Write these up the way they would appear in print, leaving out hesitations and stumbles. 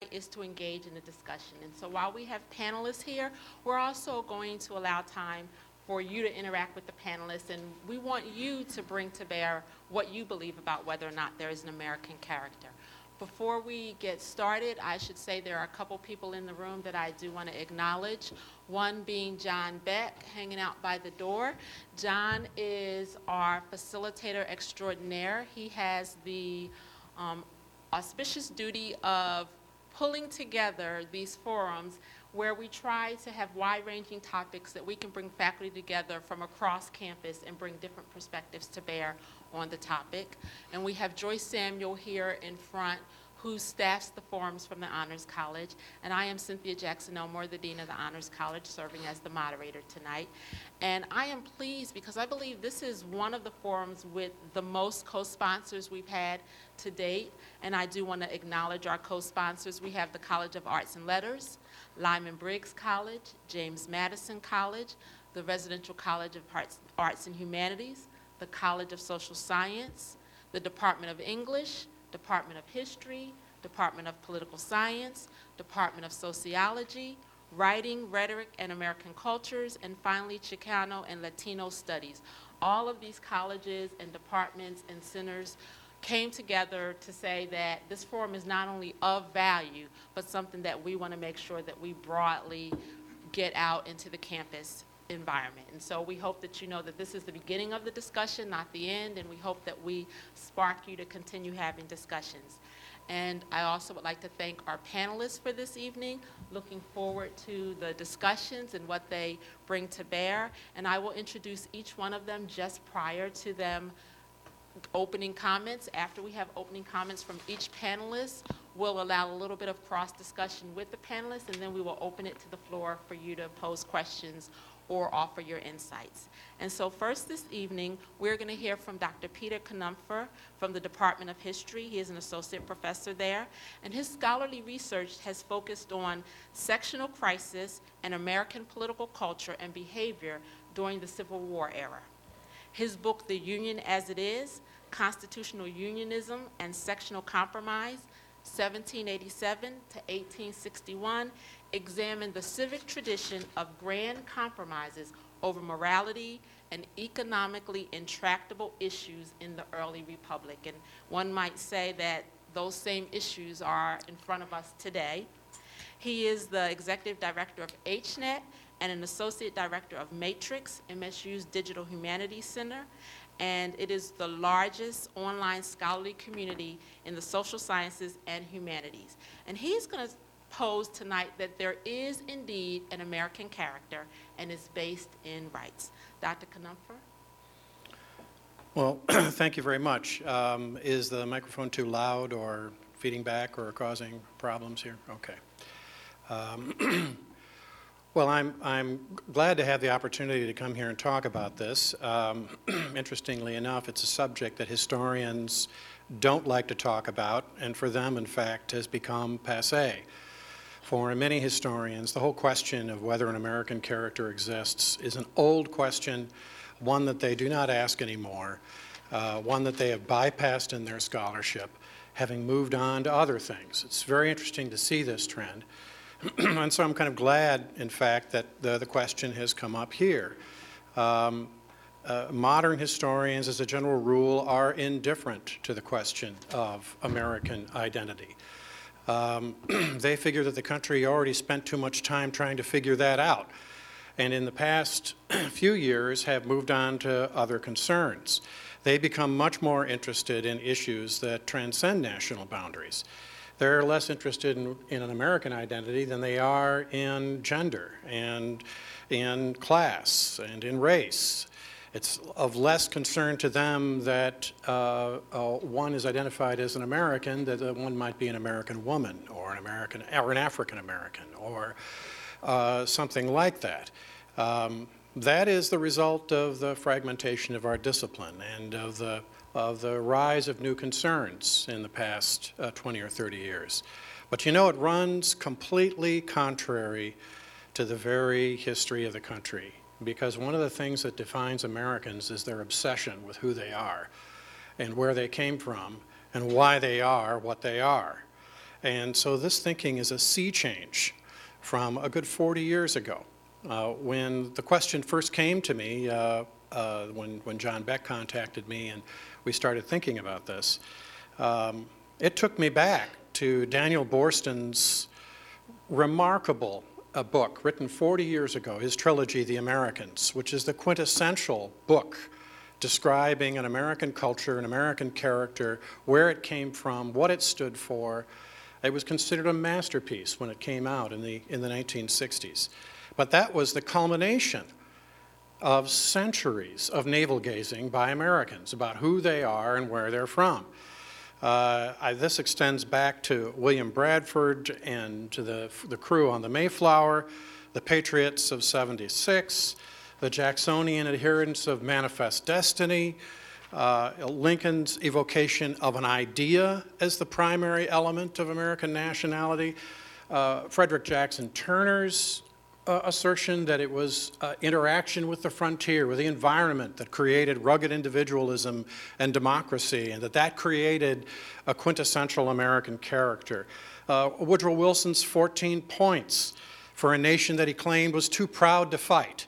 is to engage in the discussion. And so while we have panelists here, we're also going to allow time for you to interact with the panelists, and we want you to bring to bear what you believe about whether or not there is an American character. Before we get started, I should say there are a couple people in the room that I do want to acknowledge. One being John Beck, hanging out by the door. John is our facilitator extraordinaire. He has the auspicious duty of pulling together these forums where we try to have wide-ranging topics that we can bring faculty together from across campus and bring different perspectives to bear on the topic. And we have Joyce Samuel here in front, who staffs the forums from the Honors College. And I am Cynthia Jackson-Elmore, the Dean of the Honors College, serving as the moderator tonight. And I am pleased because I believe this is one of the forums with the most co-sponsors we've had to date. And I do want to acknowledge our co-sponsors. We have the College of Arts and Letters, Lyman Briggs College, James Madison College, the Residential College of Arts and Humanities, the College of Social Science, the Department of English, Department of History, Department of Political Science, Department of Sociology, Writing, Rhetoric, and American Cultures, and finally Chicano and Latino Studies. All of these colleges and departments and centers came together to say that this forum is not only of value, but something that we want to make sure that we broadly get out into the campus environment. And so we hope that you know that this is the beginning of the discussion, not the end, and we hope that we spark you to continue having discussions. And I also would like to thank our panelists for this evening, looking forward to the discussions and what they bring to bear. And I will introduce each one of them just prior to them opening comments. After we have opening comments from each panelist, we'll allow a little bit of cross-discussion with the panelists, and then we will open it to the floor for you to pose questions or offer your insights. And so first this evening, we're going to hear from Dr. Peter Knupfer from the Department of History. He is an associate professor there, and his scholarly research has focused on sectional crisis and American political culture and behavior during the Civil War era. His book, The Union as It Is, Constitutional Unionism and Sectional Compromise, 1787 to 1861, examined the civic tradition of grand compromises over morality and economically intractable issues in the early republic. And one might say that those same issues are in front of us today. He is the executive director of HNET and an associate director of Matrix, MSU's Digital Humanities Center, and it is the largest online scholarly community in the social sciences and humanities. And he's going to pose tonight that there is indeed an American character and is based in rights. Dr. Knupfer? Well, thank you very much. Is the microphone too loud or feeding back or causing problems here? Okay. Well, I'm glad to have the opportunity to come here and talk about this. Interestingly enough, it's a subject that historians don't like to talk about, and for them, in fact, has become passé. For many historians, the whole question of whether an American character exists is an old question, one that they do not ask anymore, one that they have bypassed in their scholarship, having moved on to other things. It's very interesting to see this trend. And so I'm kind of glad, in fact, that the question has come up here. Modern historians, as a general rule, are indifferent to the question of American identity. They figure that the country already spent too much time trying to figure that out, and in the past few years have moved on to other concerns. They become much more interested in issues that transcend national boundaries. They're less interested in an American identity than they are in gender and in class and in race. It's of less concern to them that one is identified as an American, that one might be an American woman or an African American or something like that. That is the result of the fragmentation of our discipline and of the rise of new concerns in the past 20 or 30 years. But you know, it runs completely contrary to the very history of the country, because one of the things that defines Americans is their obsession with who they are and where they came from and why they are what they are. And so this thinking is a sea change from a good 40 years ago. When the question first came to me, when John Beck contacted me and we started thinking about this, it took me back to Daniel Boorstin's remarkable book written 40 years ago, his trilogy, The Americans, which is the quintessential book describing an American culture, an American character, where it came from, what it stood for. It was considered a masterpiece when it came out in the 1960s. But that was the culmination of centuries of navel-gazing by Americans about who they are and where they're from. This extends back to William Bradford and to the crew on the Mayflower, the Patriots of '76, the Jacksonian adherents of Manifest Destiny, Lincoln's evocation of an idea as the primary element of American nationality, Frederick Jackson Turner's assertion that it was interaction with the frontier, with the environment that created rugged individualism and democracy, and that created a quintessential American character. Woodrow Wilson's 14 points for a nation that he claimed was too proud to fight,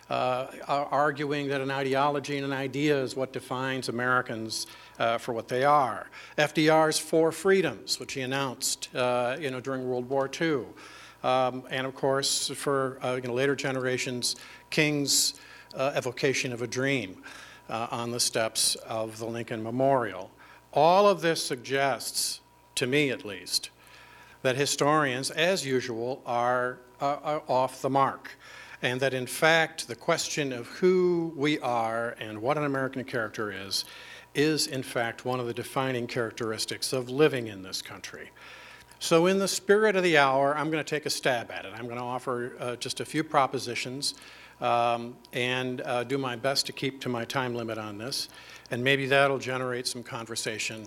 arguing that an ideology and an idea is what defines Americans for what they are. FDR's 4 freedoms, which he announced during World War II. And of course, for later generations, King's evocation of a dream on the steps of the Lincoln Memorial. All of this suggests, to me at least, that historians, as usual, are off the mark, and that in fact the question of who we are and what an American character is in fact one of the defining characteristics of living in this country. So in the spirit of the hour, I'm going to take a stab at it. I'm going to offer just a few propositions and do my best to keep to my time limit on this. And maybe that'll generate some conversation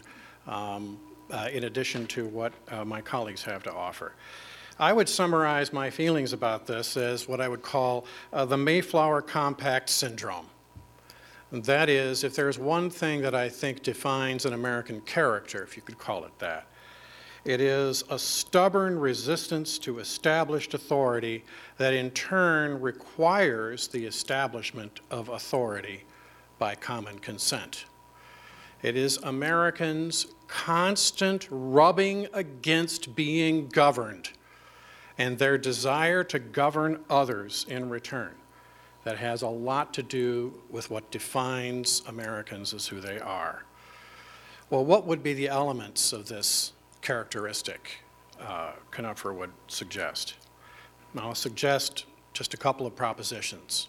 in addition to what my colleagues have to offer. I would summarize my feelings about this as what I would call the Mayflower Compact syndrome. And that is, if there's one thing that I think defines an American character, if you could call it that, it is a stubborn resistance to established authority that in turn requires the establishment of authority by common consent. It is Americans' constant rubbing against being governed and their desire to govern others in return that has a lot to do with what defines Americans as who they are. Well, what would be the elements of this characteristic Knupfer would suggest? I'll suggest just a couple of propositions.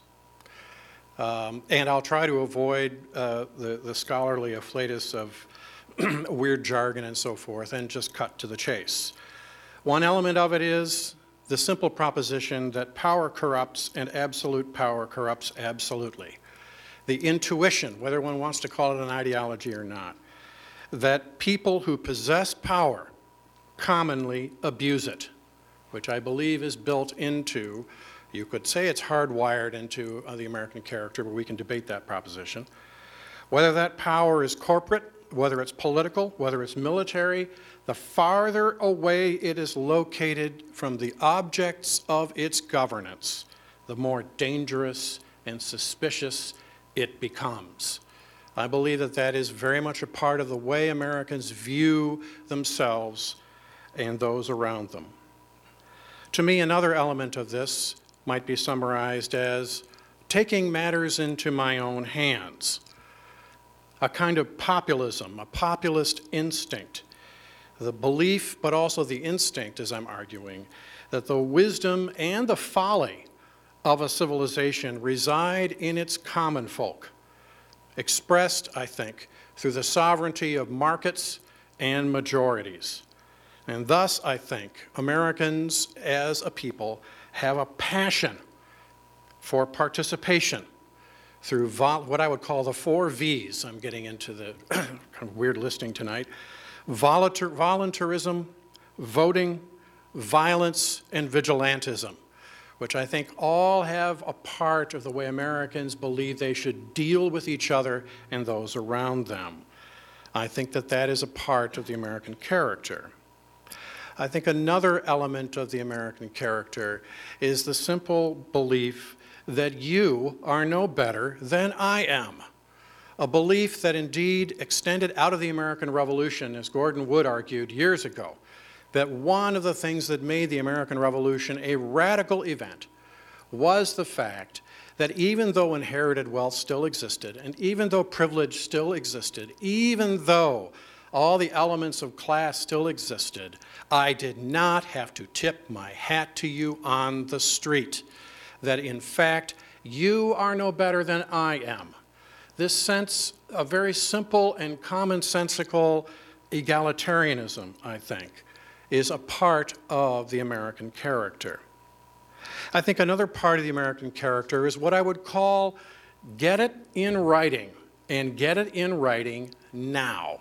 And I'll try to avoid the scholarly afflatus of weird jargon and so forth and just cut to the chase. One element of it is the simple proposition that power corrupts and absolute power corrupts absolutely. The intuition, whether one wants to call it an ideology or not, that people who possess power commonly abuse it, which I believe is built into, you could say it's hardwired into the American character, but we can debate that proposition. Whether that power is corporate, whether it's political, whether it's military, the farther away it is located from the objects of its governance, the more dangerous and suspicious it becomes. I believe that that is very much a part of the way Americans view themselves and those around them. To me, another element of this might be summarized as taking matters into my own hands, a kind of populism, a populist instinct, the belief, but also the instinct, as I'm arguing, that the wisdom and the folly of a civilization reside in its common folk, expressed, I think, through the sovereignty of markets and majorities. And thus, I think, Americans as a people have a passion for participation through what I would call the 4 V's. I'm getting into the kind of weird listing tonight. Voluntarism, voting, violence, and vigilantism, which I think all have a part of the way Americans believe they should deal with each other and those around them. I think that that is a part of the American character. I think another element of the American character is the simple belief that you are no better than I am. A belief that indeed extended out of the American Revolution, as Gordon Wood argued years ago, that one of the things that made the American Revolution a radical event was the fact that even though inherited wealth still existed, and even though privilege still existed, even though all the elements of class still existed, I did not have to tip my hat to you on the street. That in fact, you are no better than I am. This sense of very simple and commonsensical egalitarianism, I think, is a part of the American character. I think another part of the American character is what I would call get it in writing, and get it in writing now.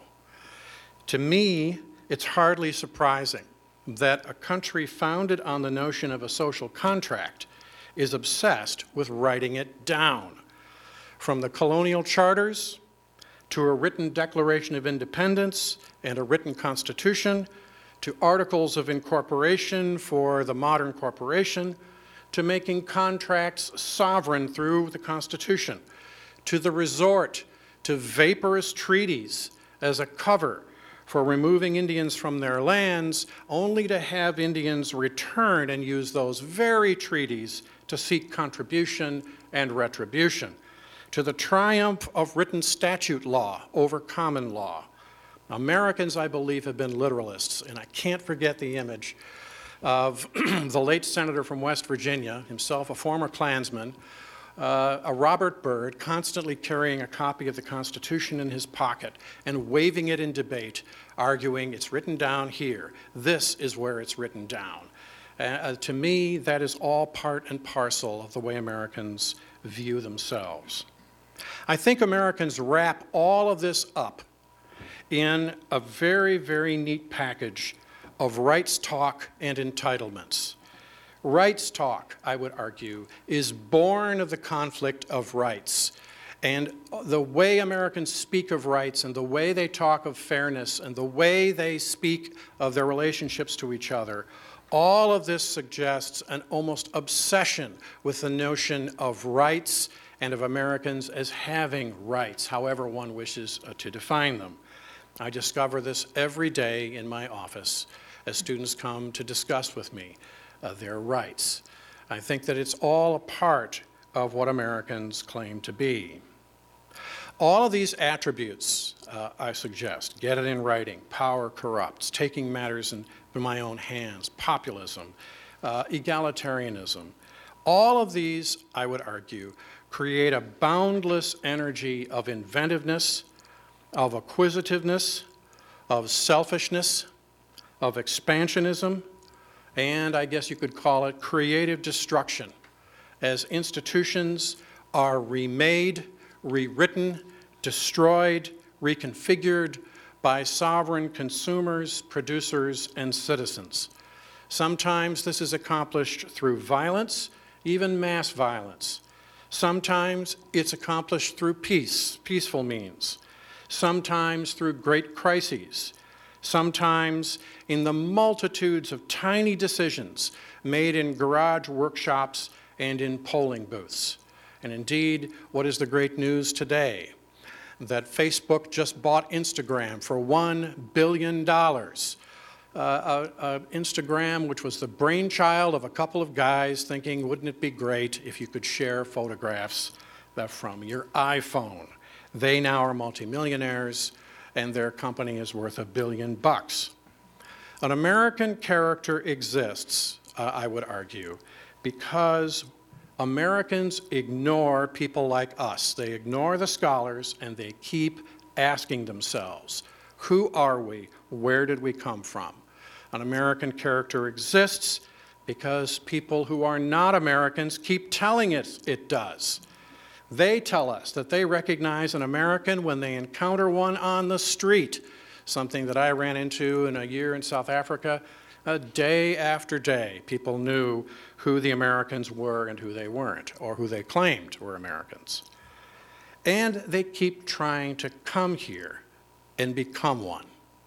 To me, it's hardly surprising that a country founded on the notion of a social contract is obsessed with writing it down. From the colonial charters to a written Declaration of Independence and a written Constitution, to articles of incorporation for the modern corporation, to making contracts sovereign through the Constitution, to the resort to vaporous treaties as a cover for removing Indians from their lands, only to have Indians return and use those very treaties to seek contribution and retribution, to the triumph of written statute law over common law. Americans, I believe, have been literalists, and I can't forget the image of the late senator from West Virginia, himself a former Klansman, a Robert Byrd, constantly carrying a copy of the Constitution in his pocket and waving it in debate, arguing it's written down here. This is where it's written down. To me, that is all part and parcel of the way Americans view themselves. I think Americans wrap all of this up in a very, very neat package of rights talk and entitlements. Rights talk, I would argue, is born of the conflict of rights. And the way Americans speak of rights and the way they talk of fairness and the way they speak of their relationships to each other, all of this suggests an almost obsession with the notion of rights and of Americans as having rights, however one wishes to define them. I discover this every day in my office as students come to discuss with me their rights. I think that it's all a part of what Americans claim to be. All of these attributes, I suggest, get it in writing, power corrupts, taking matters in my own hands, populism, egalitarianism, all of these, I would argue, create a boundless energy of inventiveness, of acquisitiveness, of selfishness, of expansionism, and I guess you could call it creative destruction, as institutions are remade, rewritten, destroyed, reconfigured by sovereign consumers, producers, and citizens. Sometimes this is accomplished through violence, even mass violence. Sometimes it's accomplished through peace, peaceful means. Sometimes through great crises. Sometimes in the multitudes of tiny decisions made in garage workshops and in polling booths. And indeed, what is the great news today? That Facebook just bought Instagram for $1 billion. Instagram, which was the brainchild of a couple of guys thinking, wouldn't it be great if you could share photographs from your iPhone? They now are multimillionaires, and their company is worth $1 billion. An American character exists, I would argue, because Americans ignore people like us. They ignore the scholars, and they keep asking themselves, who are we? Where did we come from? An American character exists because people who are not Americans keep telling it it does. They tell us that they recognize an American when they encounter one on the street, something that I ran into in a year in South Africa. Day after day, people knew who the Americans were and who they weren't, or who they claimed were Americans. And they keep trying to come here and become one.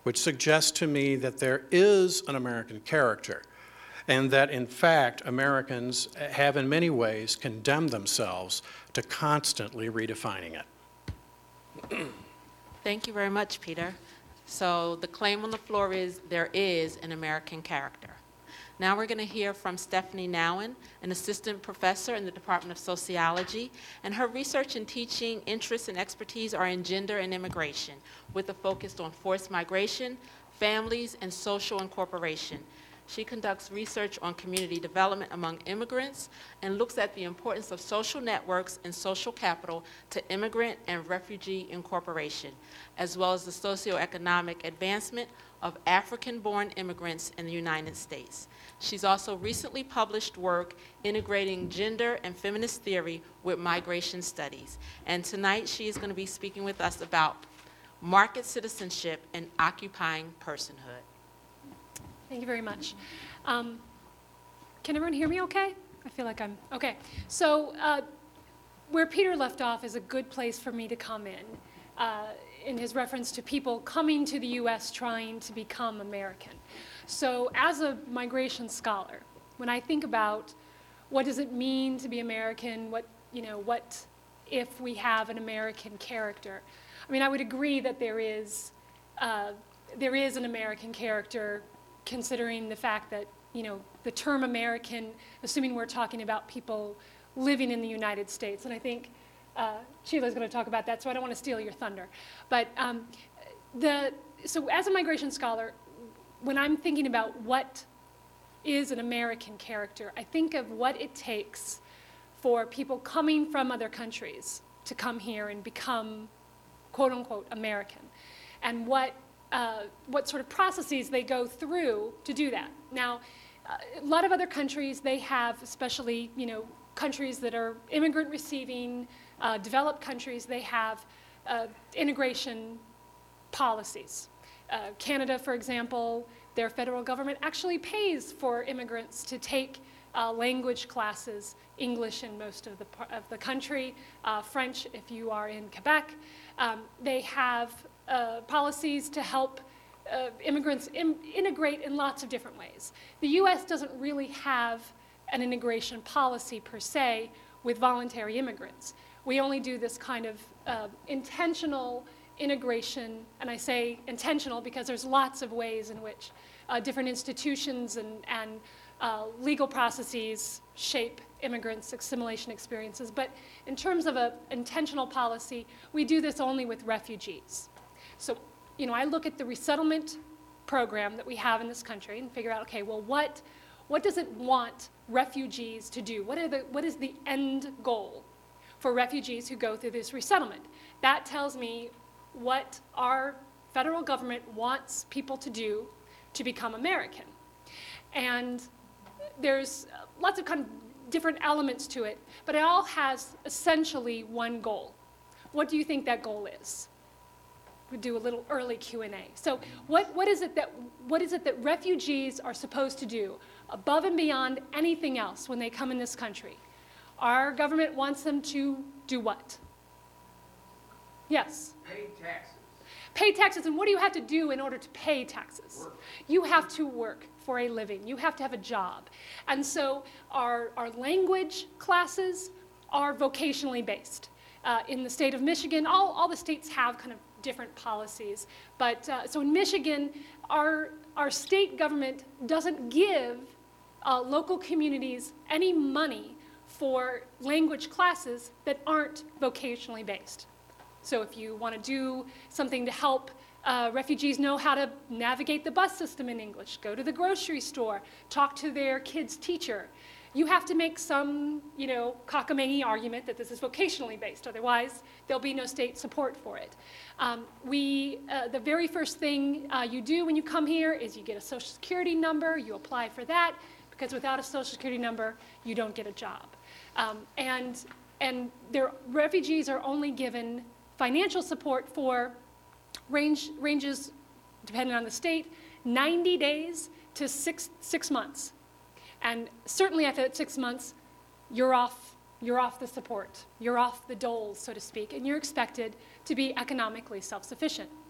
which suggests to me that there is an American character, and that, in fact, Americans have in many ways condemned themselves to constantly redefining it. Thank you very much, Peter. So the claim on the floor is there is an American character. Now we're going to hear from Stephanie Nouwen, an assistant professor in the Department of Sociology, and her research and teaching interests and expertise are in gender and immigration, with a focus on forced migration, families, and social incorporation. She conducts research on community development among immigrants and looks at the importance of social networks and social capital to immigrant and refugee incorporation, as well as the socioeconomic advancement of African-born immigrants in the United States. She's also recently published work integrating gender and feminist theory with migration studies. And tonight she is going to be speaking with us about market citizenship and occupying personhood. Thank you very much. Can everyone hear me okay? I feel like I'm, okay. So where Peter left off is a good place for me to come in his reference to people coming to the US trying to become American. So as a migration scholar, when I think about what does it mean to be American, what if we have an American character, I mean, I would agree that there is an American character, considering the fact that, the term American, assuming we're talking about people living in the United States, and I think Sheila's going to talk about that, so I don't want to steal your thunder. But so as a migration scholar, when I'm thinking about what is an American character, I think of what it takes for people coming from other countries to come here and become, quote unquote, American, and what sort of processes they go through to do that. Now, a lot of other countries, they have, especially, countries that are immigrant receiving, developed countries, they have integration policies. Canada, for example, their federal government actually pays for immigrants to take language classes, English in most of the country, French if you are in Quebec. They have policies to help immigrants integrate in lots of different ways. The US doesn't really have an integration policy per se with voluntary immigrants. We only do this kind of intentional integration, and I say intentional because there's lots of ways in which different institutions and legal processes shape immigrants' assimilation experiences. But in terms of an intentional policy, we do this only with refugees. So, I look at the resettlement program that we have in this country and figure out, okay, well, what does it want refugees to do? What is the end goal for refugees who go through this resettlement? That tells me what our federal government wants people to do to become American. And there's lots of kind of different elements to it, but it all has essentially one goal. What do you think that goal is? We'll do a little early Q&A. So what is it that refugees are supposed to do above and beyond anything else when they come in this country? Our government wants them to do what? Yes? Pay taxes. Pay taxes, and what do you have to do in order to pay taxes? Work. You have to work for a living. You have to have a job. And so our language classes are vocationally based. In the state of Michigan, all the states have kind of different policies. But so in Michigan, our state government doesn't give local communities any money for language classes that aren't vocationally based. So if you want to do something to help refugees know how to navigate the bus system in English, go to the grocery store, talk to their kid's teacher, you have to make some, cockamamie argument that this is vocationally based. Otherwise, there'll be no state support for it. The very first thing you do when you come here is you get a Social Security number, you apply for that, because without a Social Security number, you don't get a job. And refugees are only given financial support for ranges, depending on the state, 90 days to six months. And certainly after that 6 months, you're off the support. You're off the dole, so to speak, and you're expected to be economically self-sufficient.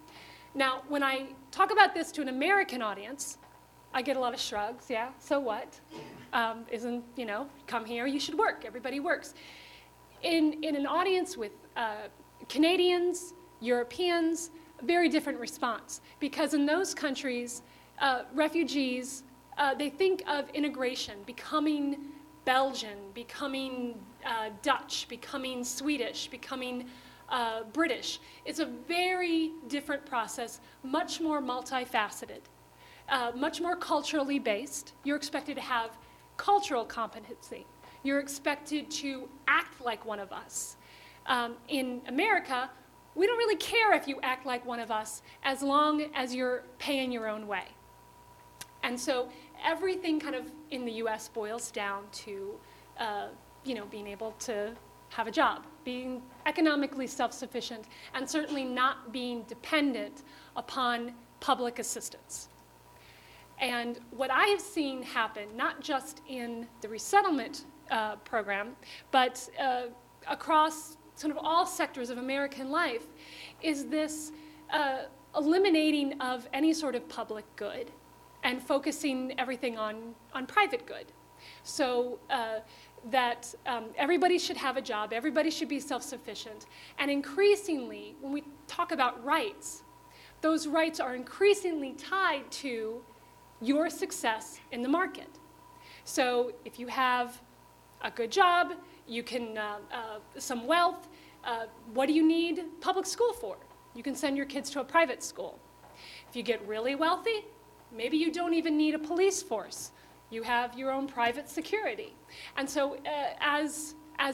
Now, when I talk about this to an American audience, I get a lot of shrugs. Yeah, so what? Isn't, come here, you should work. Everybody works. In an audience with Canadians, Europeans, a very different response. Because in those countries, refugees, they think of integration, becoming Belgian, becoming Dutch, becoming Swedish, becoming British. It's a very different process, much more multifaceted, much more culturally based. You're expected to have cultural competency. You're expected to act like one of us. In America, we don't really care if you act like one of us as long as you're paying your own way. And so everything kind of in the US boils down to being able to have a job, being economically self-sufficient, and certainly not being dependent upon public assistance. And what I have seen happen, not just in the resettlement program, but across sort of all sectors of American life, is this eliminating of any sort of public good and focusing everything on private good. So that everybody should have a job, everybody should be self-sufficient, and increasingly, when we talk about rights, those rights are increasingly tied to your success in the market. So if you have a good job, you can, some wealth, what do you need public school for? You can send your kids to a private school. If you get really wealthy, maybe you don't even need a police force. You have your own private security. And so as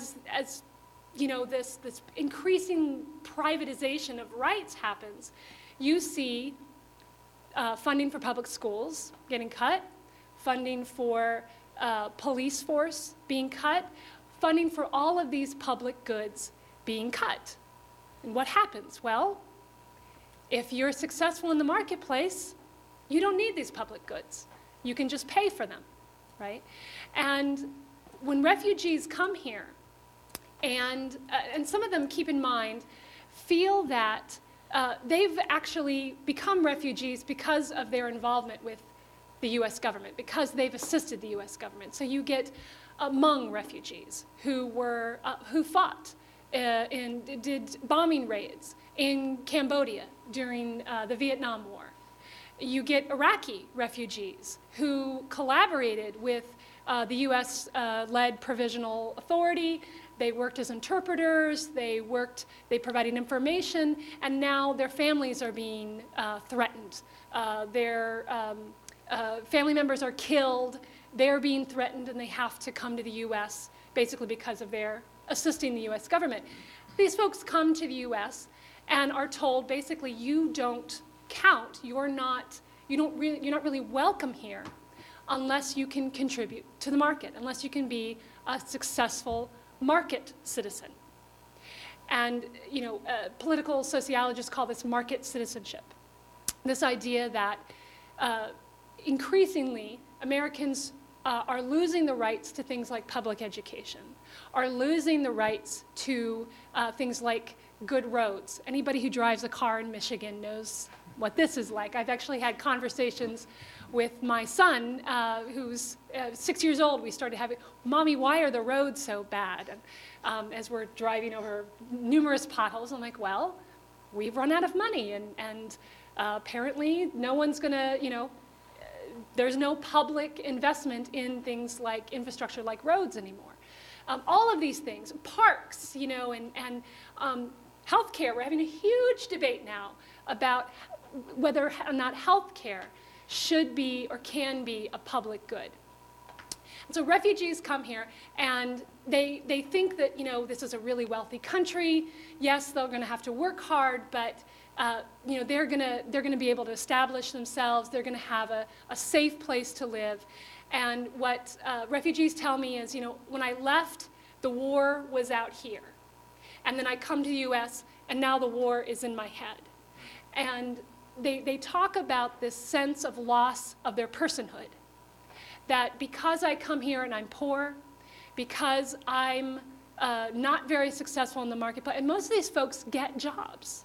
this increasing privatization of rights happens, you see funding for public schools getting cut, funding for police force being cut, funding for all of these public goods being cut. And what happens? Well, if you're successful in the marketplace, you don't need these public goods. You can just pay for them, right? And when refugees come here, and some of them, keep in mind, feel that they've actually become refugees because of their involvement with the US government, because they've assisted the US government. So you get Hmong refugees who fought and did bombing raids in Cambodia during the Vietnam War. You get Iraqi refugees who collaborated with the US-led Provisional Authority. They worked as interpreters, they provided information, and now their families are being threatened. Their family members are killed, they're being threatened, and they have to come to the US basically because of their assisting the US government. These folks come to the US and are told basically you don't count, you're not really welcome here unless you can contribute to the market, unless you can be a successful market citizen. And political sociologists call this market citizenship. This idea that increasingly Americans are losing the rights to things like public education, are losing the rights to things like good roads. Anybody who drives a car in Michigan knows what this is like. I've actually had conversations with my son, who's 6 years old. We started having, Mommy, why are the roads so bad? And as we're driving over numerous potholes, I'm like, well, we've run out of money, and apparently no one's gonna, there's no public investment in things like infrastructure like roads anymore. All of these things, parks, and healthcare. We're having a huge debate now about whether or not healthcare should be or can be a public good. And so refugees come here and they think that this is a really wealthy country. Yes, they're going to have to work hard, but they're going to be able to establish themselves. They're going to have a safe place to live. And what refugees tell me is, when I left, the war was out here. And then I come to the US, and now the war is in my head. And they talk about this sense of loss of their personhood. That because I come here and I'm poor, because I'm not very successful in the marketplace, and most of these folks get jobs.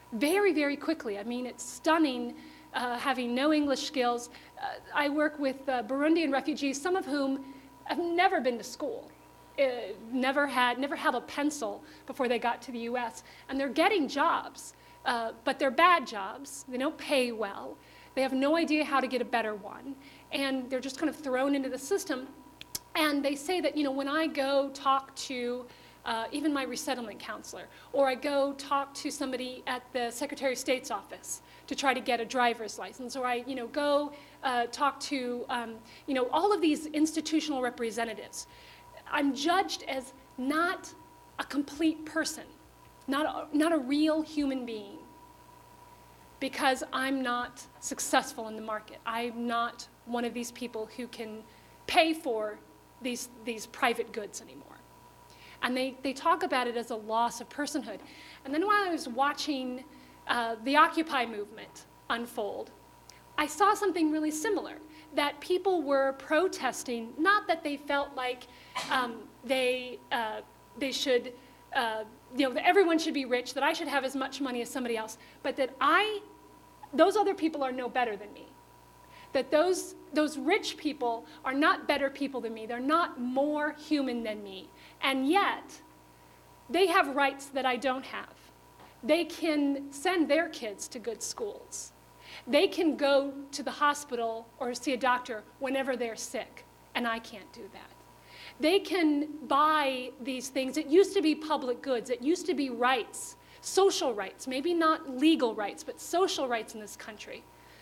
very, very quickly. I mean, it's stunning, having no English skills. I work with Burundian refugees, some of whom have never been to school, never held a pencil before they got to the US, and they're getting jobs, but they're bad jobs. They don't pay well. They have no idea how to get a better one, and they're just kind of thrown into the system. And they say that, when I go talk to even my resettlement counselor, or I go talk to somebody at the Secretary of State's office to try to get a driver's license, or I, go talk to, all of these institutional representatives, I'm judged as not a complete person, not a real human being, because I'm not successful in the market. I'm not one of these people who can pay for these private goods anymore. And they talk about it as a loss of personhood. And then while I was watching the Occupy movement unfold, I saw something really similar, that people were protesting, not that they felt like they should, that everyone should be rich, that I should have as much money as somebody else, but that those other people are no better than me. That those rich people are not better people than me. They're not more human than me. And yet, they have rights that I don't have. They can send their kids to good schools. They can go to the hospital or see a doctor whenever they're sick, and I can't do that. They can buy these things. It used to be public goods. It used to be rights, social rights, maybe not legal rights, but social rights in this country.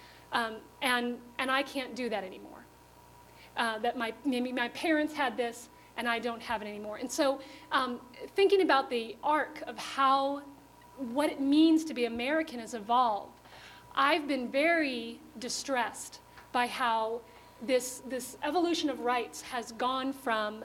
And I can't do that anymore. Maybe my parents had this, and I don't have it anymore. And so thinking about the arc of what it means to be American has evolved, I've been very distressed by how this evolution of rights has gone from,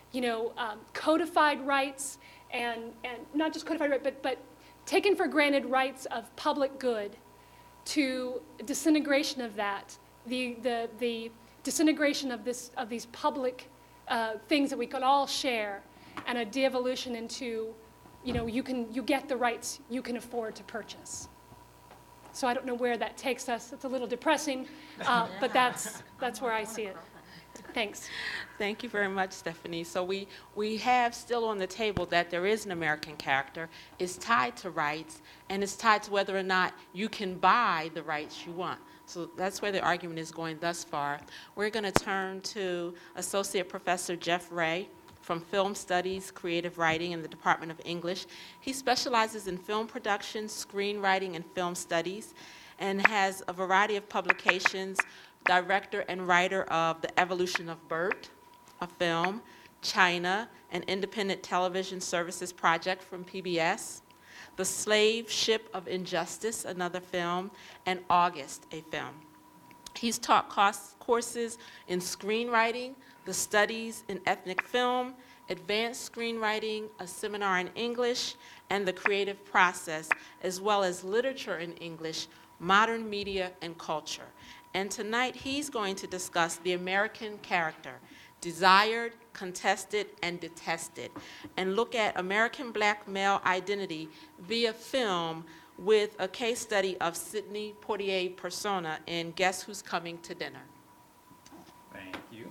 codified rights and not just codified rights, but taken for granted rights of public good, to disintegration of that, the disintegration of these public things that we could all share, and a de-evolution into, you get the rights you can afford to purchase. So I don't know where that takes us. It's a little depressing, but that's where I see it. Thanks. Thank you very much, Stephanie. So we have still on the table that there is an American character. It's tied to rights, and it's tied to whether or not you can buy the rights you want. So that's where the argument is going thus far. We're going to turn to Associate Professor Jeff Ray from Film Studies, Creative Writing in the Department of English. He specializes in film production, screenwriting, and film studies, and has a variety of publications, director and writer of The Evolution of Bert, a film, China, an independent television services project from PBS, The Slave Ship of Injustice, another film, and August, a film. He's taught courses in screenwriting, the studies in ethnic film, advanced screenwriting, a seminar in English, and the creative process, as well as literature in English, modern media, and culture. And tonight he's going to discuss the American character, desired, contested, and detested, and look at American black male identity via film with a case study of Sidney Poitier persona in Guess Who's Coming to Dinner. Thank you.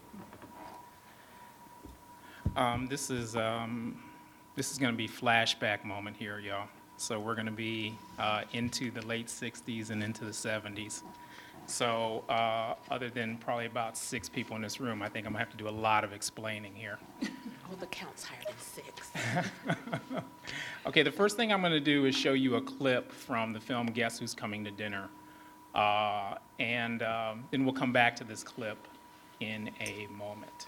This is going to be flashback moment here, y'all. So we're going to be into the late 60s and into the 70s. So other than probably about 6 people in this room, I think I'm going to have to do a lot of explaining here. Oh, the count's higher than 6. Okay, the first thing I'm going to do is show you a clip from the film Guess Who's Coming to Dinner. And then we'll come back to this clip in a moment.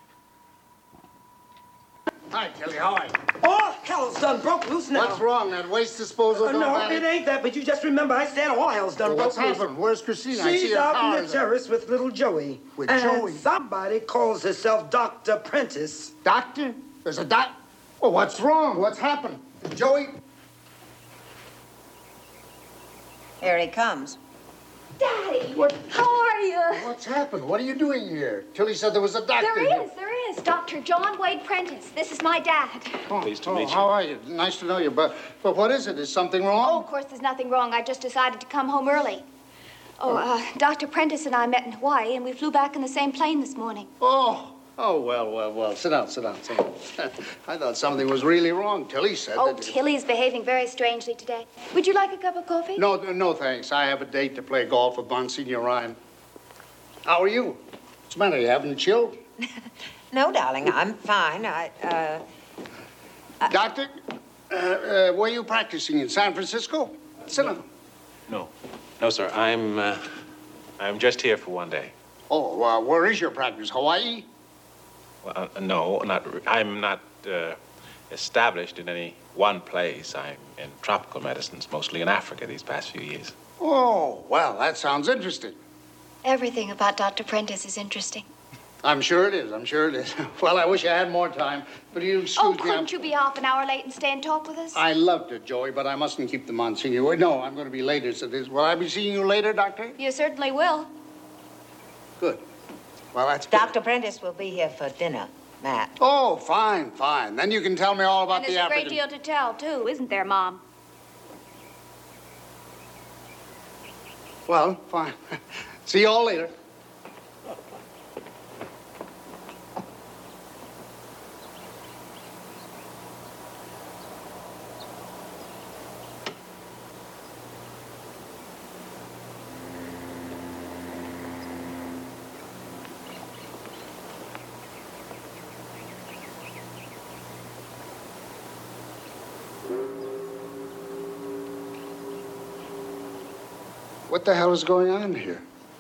Hi, Kelly, how are you? Oh, hell's done broke loose now. What's wrong? That waste disposal don't No, matter? it ain't that, but you just remember I said all hell's done Well, what's broke loose. happened? Where's Christina? I see She's her out car. in the terrace with little Joey. With and Joey? somebody calls herself Dr. Prentice. Doctor? There's a doc? Well, what's wrong? What's happened? Joey? Here he comes. Daddy, What? how are you? What's happened? What are you doing here? Tilly said there was a doctor There here. is. is Dr. John Wade Prentice. This is my dad. Pleased to meet you. How are you? Nice to know you. But what is it? Is something wrong? Oh, of course, there's nothing wrong. I just decided to come home early. Dr. Prentice and I met in Hawaii, and we flew back in the same plane this morning. Oh, well. Sit down. I thought something was really wrong. Tilly said Oh, that... Tilly's behaving very strangely today. Would you like a cup of coffee? No, thanks. I have a date to play golf with Monsignor Ryan. How are you? What's the matter? You having a chill? No, darling, I'm fine. Doctor, were you practicing in San Francisco? Sit down. No, sir. I'm just here for one day. Oh, where is your practice? Hawaii? Well, no, I'm not established in any one place. I'm in tropical medicines, mostly in Africa these past few years. Oh, well, that sounds interesting. Everything about Dr. Prentice is interesting. I'm sure it is. Well, I wish I had more time, but you excuse me. Couldn't you be half an hour late and stay and talk with us? I loved it, Joey, but I mustn't keep the Monsignor. No, I'm going to be later, so this. Will I be seeing you later, Doctor? You certainly will. Good. Well, that's good. Dr. Prentice will be here for dinner, Matt. Oh, fine. Then you can tell me all about And the there's a African... great deal to tell, too, isn't there, Mom? Well, fine. See you all later. What the hell is going on here?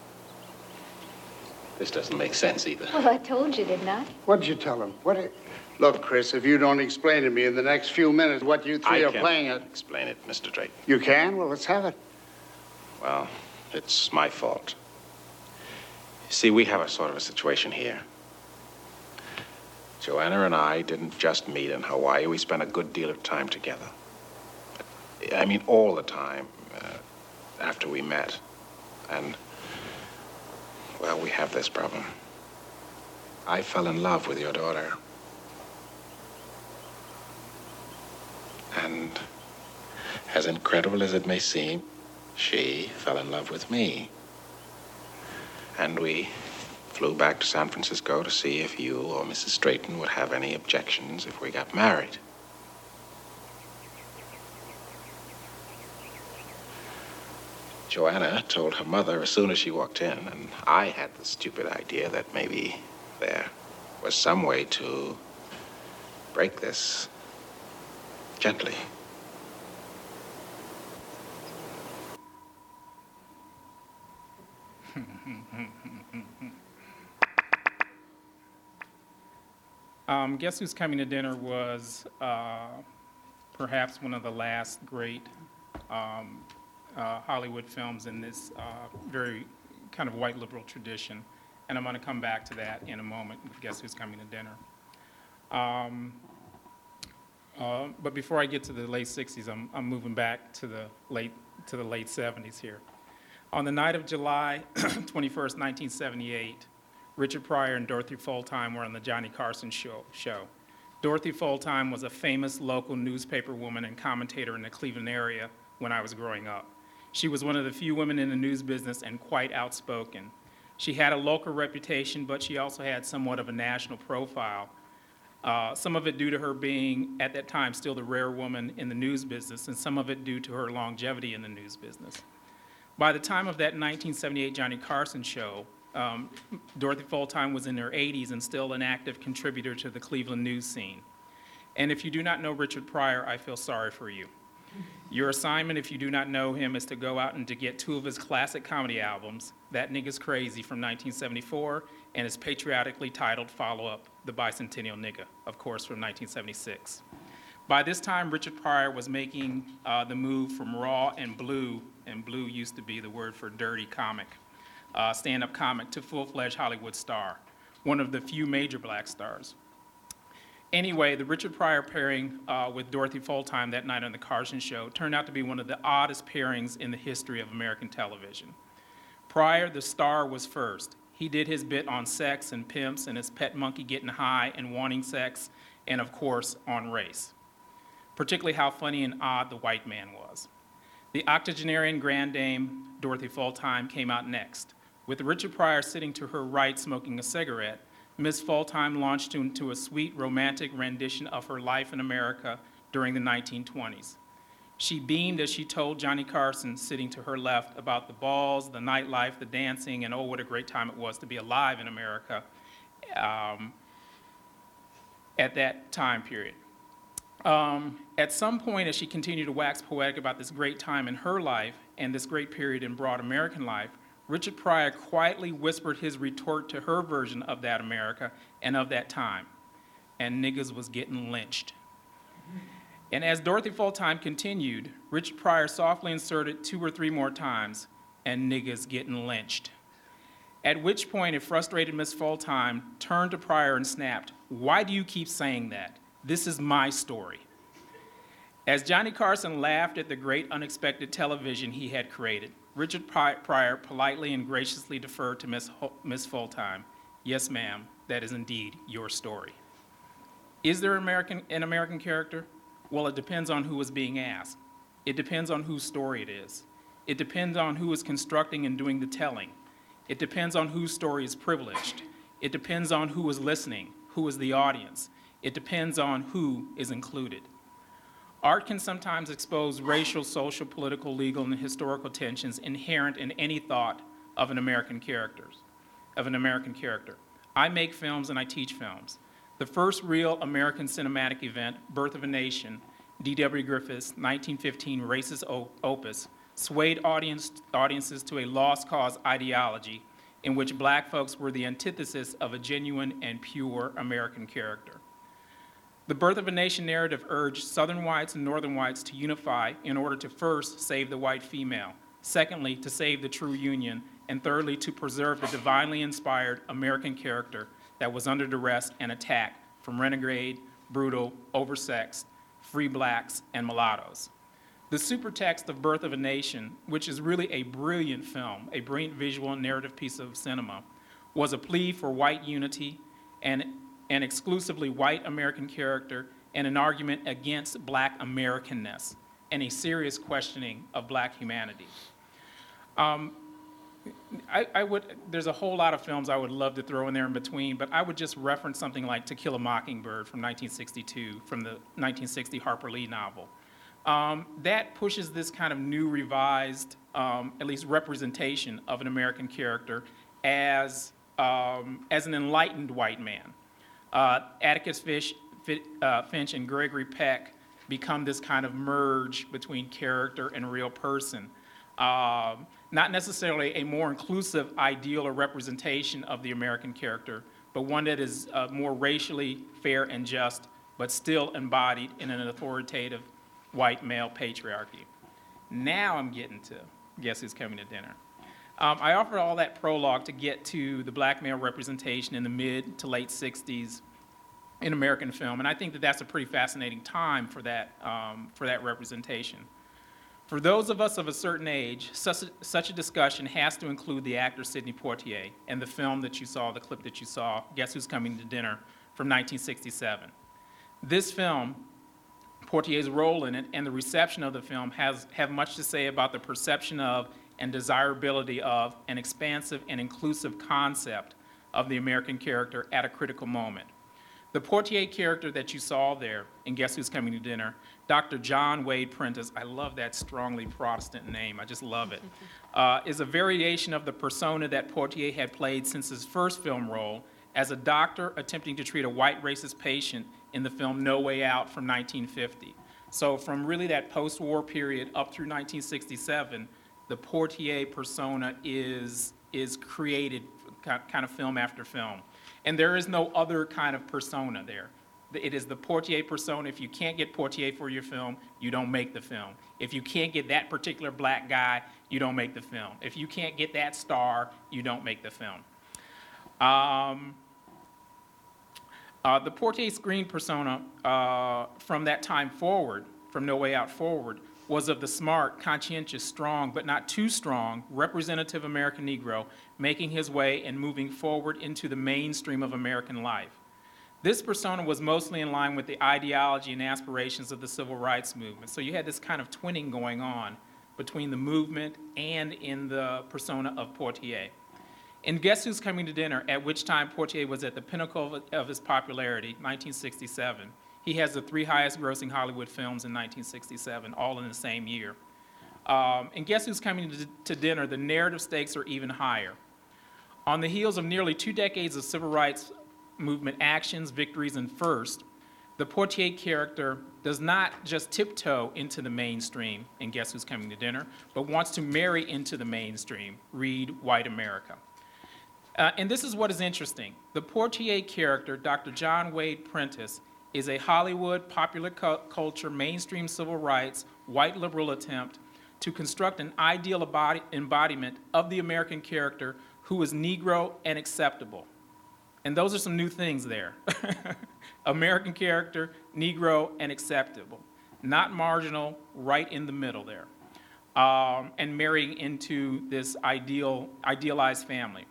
This doesn't make sense either. Well, I told you, didn't I? What did you tell him? Look, Chris, if you don't explain to me in the next few minutes what you three are playing at... I can't explain it, Mr. Drake. You can? Well, let's have it. Well, it's my fault. You see, we have a sort of a situation here. Joanna and I didn't just meet in Hawaii. We spent a good deal of time together. I mean, all the time after we met. And, well, we have this problem. I fell in love with your daughter. And as incredible as it may seem, she fell in love with me. And we flew back to San Francisco to see if you or Mrs. Straighton would have any objections if we got married. Joanna told her mother as soon as she walked in, and I had the stupid idea that maybe there was some way to break this gently. Guess Who's Coming to Dinner was perhaps one of the last great Hollywood films in this very kind of white liberal tradition. And I'm going to come back to that in a moment with Guess Who's Coming to Dinner. But before I get to the late 60s, I'm moving back to the late 70s here. On the night of July 21st, 1978, Richard Pryor and Dorothy Fulltime were on the Johnny Carson show. Dorothy Fulltime was a famous local newspaper woman and commentator in the Cleveland area when I was growing up. She was one of the few women in the news business and quite outspoken. She had a local reputation, but she also had somewhat of a national profile. Some of it due to her being, at that time, still the rare woman in the news business, and some of it due to her longevity in the news business. By the time of that 1978 Johnny Carson show, Dorothy Fulltime was in her 80s and still an active contributor to the Cleveland news scene. And if you do not know Richard Pryor, I feel sorry for you. Your assignment, if you do not know him, is to go out and to get 2 of his classic comedy albums, That Nigga's Crazy from 1974 and his patriotically titled follow-up, The Bicentennial Nigga, of course, from 1976. By this time, Richard Pryor was making the move from raw and blue used to be the word for dirty comic, stand-up comic, to full-fledged Hollywood star, one of the few major black stars. Anyway, the Richard Pryor pairing with Dorothy Fulltime that night on the Carson show turned out to be one of the oddest pairings in the history of American television. Pryor, the star, was first. He did his bit on sex and pimps and his pet monkey getting high and wanting sex, and of course, on race. Particularly how funny and odd the white man was. The octogenarian grand dame, Dorothy Fulltime, came out next. With Richard Pryor sitting to her right smoking a cigarette, Miss Fulltime launched into a sweet, romantic rendition of her life in America during the 1920s. She beamed as she told Johnny Carson, sitting to her left, about the balls, the nightlife, the dancing, and oh, what a great time it was to be alive in America at that time period. At some point, as she continued to wax poetic about this great time in her life and this great period in broad American life, Richard Pryor quietly whispered his retort to her version of that America and of that time. And niggas was getting lynched. And as Dorothy Fulltime continued, Richard Pryor softly inserted 2 or 3 more times, and niggas getting lynched. At which point, a frustrated Miss Fulltime turned to Pryor and snapped, "Why do you keep saying that? This is my story." As Johnny Carson laughed at the great unexpected television he had created, Richard Pryor politely and graciously deferred to Miss Fulltime. "Yes, ma'am, that is indeed your story." Is there an American character? Well, it depends on who is being asked. It depends on whose story it is. It depends on who is constructing and doing the telling. It depends on whose story is privileged. It depends on who is listening, who is the audience. It depends on who is included. Art can sometimes expose racial, social, political, legal, and historical tensions inherent in any thought of an American character. I make films and I teach films. The first real American cinematic event, Birth of a Nation, D.W. Griffith's 1915 racist opus, swayed audiences to a lost cause ideology in which black folks were the antithesis of a genuine and pure American character. The Birth of a Nation narrative urged Southern whites and Northern whites to unify in order to first save the white female, secondly, to save the true Union, and thirdly, to preserve the divinely inspired American character that was under duress and attack from renegade, brutal, oversexed, free blacks, and mulattoes. The supertext of Birth of a Nation, which is really a brilliant film, a brilliant visual and narrative piece of cinema, was a plea for white unity and an exclusively white American character and an argument against black Americanness and a serious questioning of black humanity. There's a whole lot of films I would love to throw in there in between, but I would just reference something like To Kill a Mockingbird from 1962, from the 1960 Harper Lee novel. That pushes this kind of new revised, at least representation of an American character as an enlightened white man. Atticus Finch and Gregory Peck become this kind of merge between character and real person. Not necessarily a more inclusive ideal or representation of the American character, but one that is more racially fair and just, but still embodied in an authoritative white male patriarchy. Now I'm getting to Guess Who's Coming to Dinner. I offered all that prologue to get to the black male representation in the mid to late 60s in American film, and I think that that's a pretty fascinating time for that representation. For those of us of a certain age, such a discussion has to include the actor Sidney Poitier and the film that you saw, the clip that you saw, Guess Who's Coming to Dinner, from 1967. This film, Poitier's role in it, and the reception of the film have much to say about the perception of and desirability of an expansive and inclusive concept of the American character at a critical moment. The Poitier character that you saw there in Guess Who's Coming to Dinner, Dr. John Wade Prentice, I love that strongly Protestant name, I just love it, is a variation of the persona that Poitier had played since his first film role as a doctor attempting to treat a white racist patient in the film No Way Out from 1950. So from really that post-war period up through 1967, the Poitier persona is created kind of film after film. And there is no other kind of persona there. It is the Poitier persona. If you can't get Poitier for your film, you don't make the film. If you can't get that particular black guy, you don't make the film. If you can't get that star, you don't make the film. The Poitier screen persona from that time forward, from No Way Out forward, was of the smart, conscientious, strong, but not too strong, representative American Negro, making his way and moving forward into the mainstream of American life. This persona was mostly in line with the ideology and aspirations of the civil rights movement. So you had this kind of twinning going on between the movement and in the persona of Portier. And Guess Who's Coming to Dinner, at which time Portier was at the pinnacle of his popularity, 1967. He has the 3 highest grossing Hollywood films in 1967, all in the same year. And Guess Who's Coming to Dinner, the narrative stakes are even higher. On the heels of nearly 2 decades of civil rights movement actions, victories, and firsts, the Portier character does not just tiptoe into the mainstream in Guess Who's Coming to Dinner, but wants to marry into the mainstream, read White America. And this is what is interesting. The Portier character, Dr. John Wade Prentice, is a Hollywood, popular culture, mainstream civil rights, white liberal attempt to construct an ideal embodiment of the American character who is Negro and acceptable. And those are some new things there. American character, Negro, and acceptable. Not marginal, right in the middle there. And marrying into this idealized family.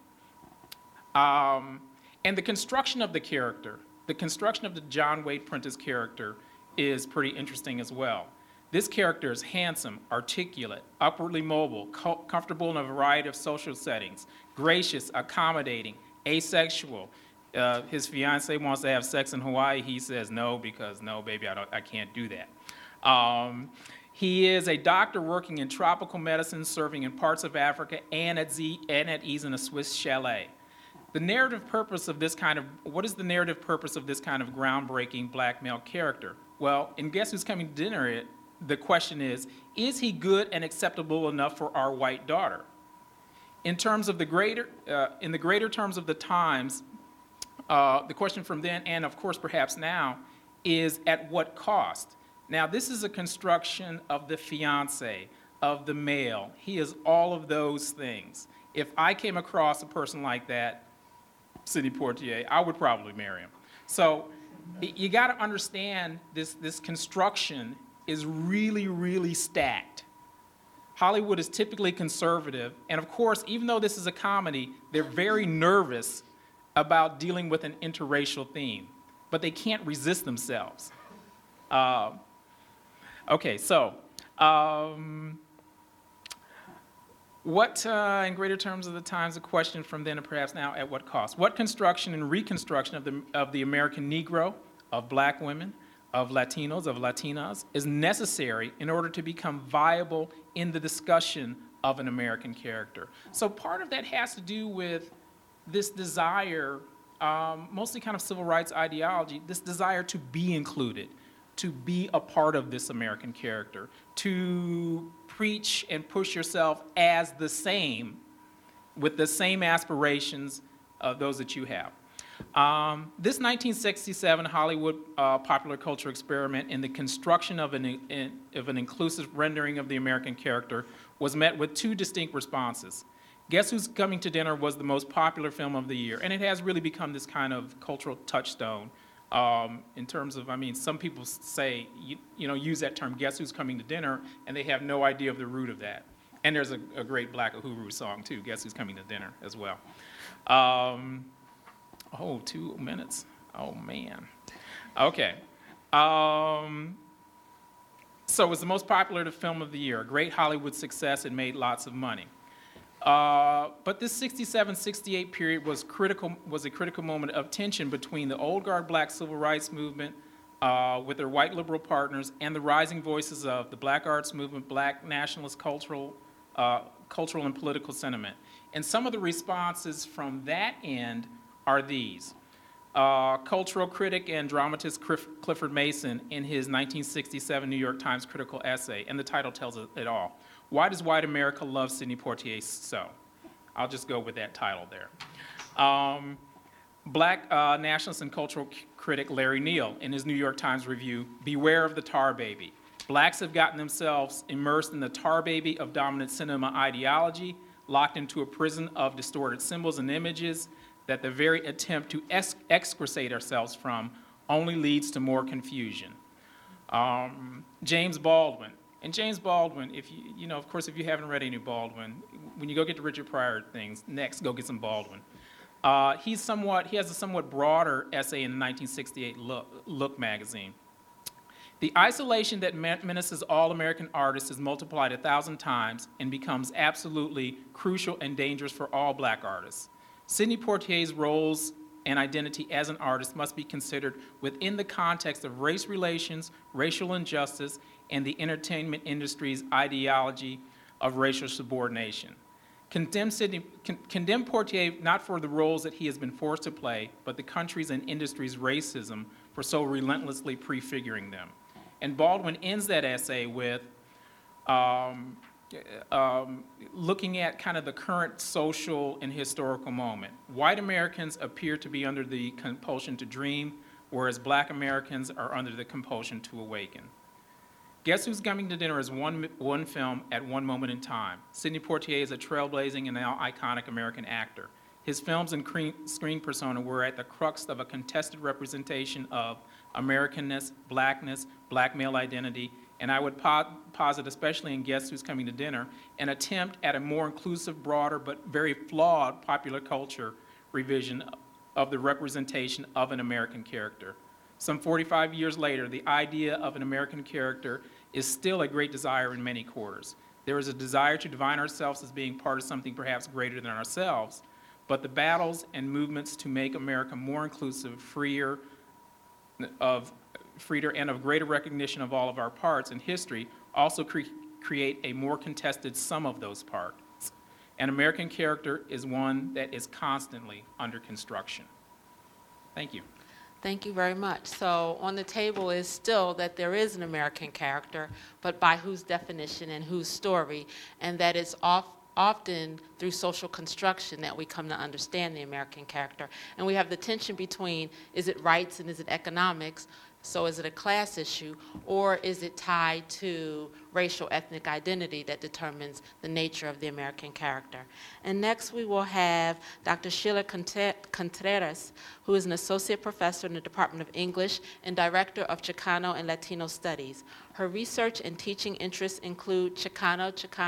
And the construction of the character, the construction of the John Wade Prentice character is pretty interesting as well. This character is handsome, articulate, upwardly mobile, comfortable in a variety of social settings, gracious, accommodating, asexual. His fiance wants to have sex in Hawaii. He says no because no, baby, I can't do that. He is a doctor working in tropical medicine, serving in parts of Africa and at ease in a Swiss chalet. The narrative purpose of this kind of, what is the narrative purpose of this kind of groundbreaking black male character? Well, in Guess Who's Coming to Dinner, the question is he good and acceptable enough for our white daughter? In terms of the greater, in the greater terms of the times, the question from then, and of course perhaps now, is at what cost? Now this is a construction of the fiance, of the male. He is all of those things. If I came across a person like that, Sidney Poitier, I would probably marry him. So you got to understand this construction is really, really stacked. Hollywood is typically conservative, and of course, even though this is a comedy, they're very nervous about dealing with an interracial theme, but they can't resist themselves. Okay, so what, in greater terms of the times, the question from then and perhaps now, at what cost? What construction and reconstruction of the American Negro, of black women, of Latinos, of Latinas, is necessary in order to become viable in the discussion of an American character? So part of that has to do with this desire, mostly kind of civil rights ideology, this desire to be included, to be a part of this American character, to preach and push yourself as the same, with the same aspirations of those that you have. This 1967 Hollywood popular culture experiment in the construction of an inclusive rendering of the American character was met with 2 distinct responses. Guess Who's Coming to Dinner was the most popular film of the year, and it has really become this kind of cultural touchstone in terms of, I mean, some people say, you know, use that term, Guess Who's Coming to Dinner, and they have no idea of the root of that. And there's a great Black Uhuru song, too, Guess Who's Coming to Dinner, as well. 2 minutes. Oh, man. Okay. So it was the most popular film of the year, a great Hollywood success. It made lots of money. But this 67-68 period was a critical moment of tension between the old guard black civil rights movement with their white liberal partners and the rising voices of the black arts movement, black nationalist cultural and political sentiment. And some of the responses from that end are these. Cultural critic and dramatist Clifford Mason, in his 1967 New York Times critical essay, and the title tells it all, Why Does White America Love Sidney Poitier So? I'll just go with that title there. Black nationalist and cultural critic Larry Neal, in his New York Times review, Beware of the Tar Baby. Blacks have gotten themselves immersed in the tar baby of dominant cinema ideology, locked into a prison of distorted symbols and images that the very attempt to extricate ourselves from only leads to more confusion. James Baldwin, And James Baldwin, if you know, of course, if you haven't read any Baldwin, when you go get the Richard Pryor things, next go get some Baldwin. He has a somewhat broader essay in the 1968 Look magazine. The isolation that menaces all American artists is multiplied 1,000 times and becomes absolutely crucial and dangerous for all black artists. Sidney Poitier's roles and identity as an artist must be considered within the context of race relations, racial injustice, and the entertainment industry's ideology of racial subordination. Condemn Poitier not for the roles that he has been forced to play, but the country's and industry's racism for so relentlessly prefiguring them. And Baldwin ends that essay with looking at kind of the current social and historical moment. White Americans appear to be under the compulsion to dream, whereas black Americans are under the compulsion to awaken. Guess Who's Coming to Dinner is one film at one moment in time. Sidney Poitier is a trailblazing and now iconic American actor. His films and screen persona were at the crux of a contested representation of Americanness, blackness, black male identity, and I would posit, especially in Guess Who's Coming to Dinner, an attempt at a more inclusive, broader, but very flawed popular culture revision of the representation of an American character. Some 45 years later, the idea of an American character is still a great desire in many quarters. There is a desire to define ourselves as being part of something perhaps greater than ourselves, but the battles and movements to make America more inclusive, freer, and of greater recognition of all of our parts in history also create a more contested sum of those parts. An American character is one that is constantly under construction. Thank you. Thank you very much. So on the table is still that there is an American character, but by whose definition and whose story, and that it's often through social construction that we come to understand the American character. And we have the tension between, is it rights and is it economics? So is it a class issue, or is it tied to racial ethnic identity that determines the nature of the American character? And next we will have Dr. Sheila Contreras, who is an associate professor in the Department of English and director of Chicano and Latino Studies. Her research and teaching interests include Chicano,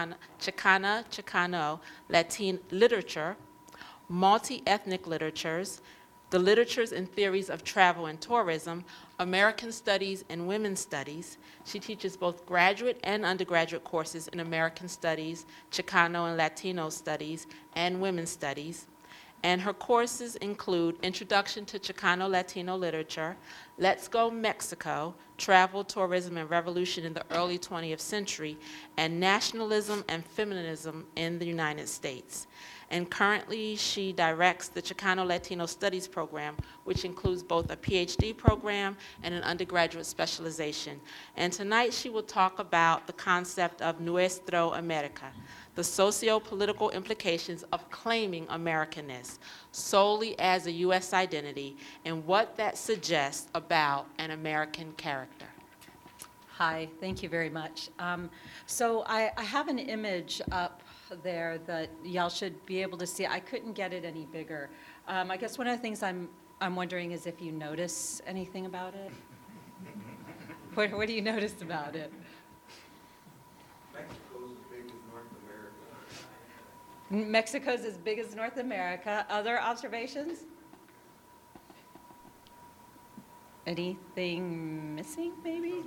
Latin literature, multi-ethnic literatures, the literatures and theories of travel and tourism, American Studies and Women's Studies. She teaches both graduate and undergraduate courses in American Studies, Chicano and Latino Studies, and Women's Studies. And her courses include Introduction to Chicano Latino Literature, Let's Go Mexico, Travel, Tourism, and Revolution in the Early 20th Century, and Nationalism and Feminism in the United States. And currently she directs the Chicano Latino Studies program, which includes both a PhD program and an undergraduate specialization. And tonight she will talk about the concept of Nuestro America, the socio-political implications of claiming Americanness solely as a U.S. identity and what that suggests about an American character. Hi, thank you very much. So I have an image up there that y'all should be able to see. I couldn't get it any bigger. I guess one of the things I'm wondering is if you notice anything about it. What do you notice about it? Mexico's as big as North America. Other observations? Anything missing, maybe?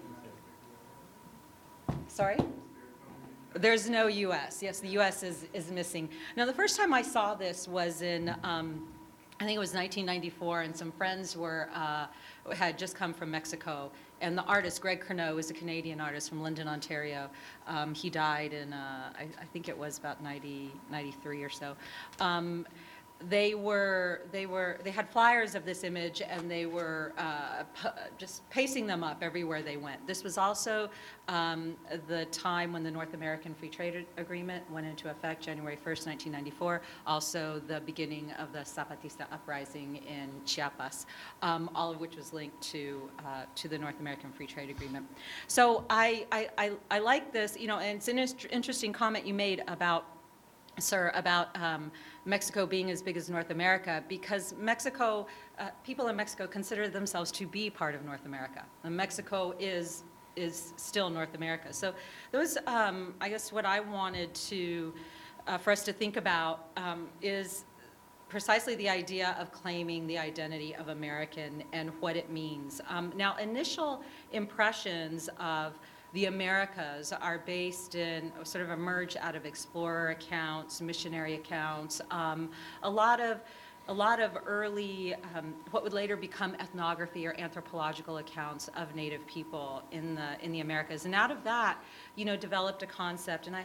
Sorry? There's no U.S. Yes, the U.S. is missing. Now, the first time I saw this was in, I think it was 1994, and some friends had just come from Mexico. And the artist, Greg Corneau, is a Canadian artist from London, Ontario. He died in, I think it was about 93 or so. They had flyers of this image, and they were just pasting them up everywhere they went. This was also the time when the North American Free Trade Agreement went into effect, January 1st, 1994. Also the beginning of the Zapatista uprising in Chiapas, all of which was linked to the North American Free Trade Agreement. So I like this, and it's an interesting comment you made about, sir, about Mexico being as big as North America, because Mexico, people in Mexico consider themselves to be part of North America. And Mexico is is still North America. So those, I guess what I wanted to, for us to think about is precisely the idea of claiming the identity of American and what it means. Now, initial impressions of the Americas are based in, sort of emerge out of explorer accounts, missionary accounts, a lot of early, what would later become ethnography or anthropological accounts of Native people in the Americas. And out of that, developed a concept, and I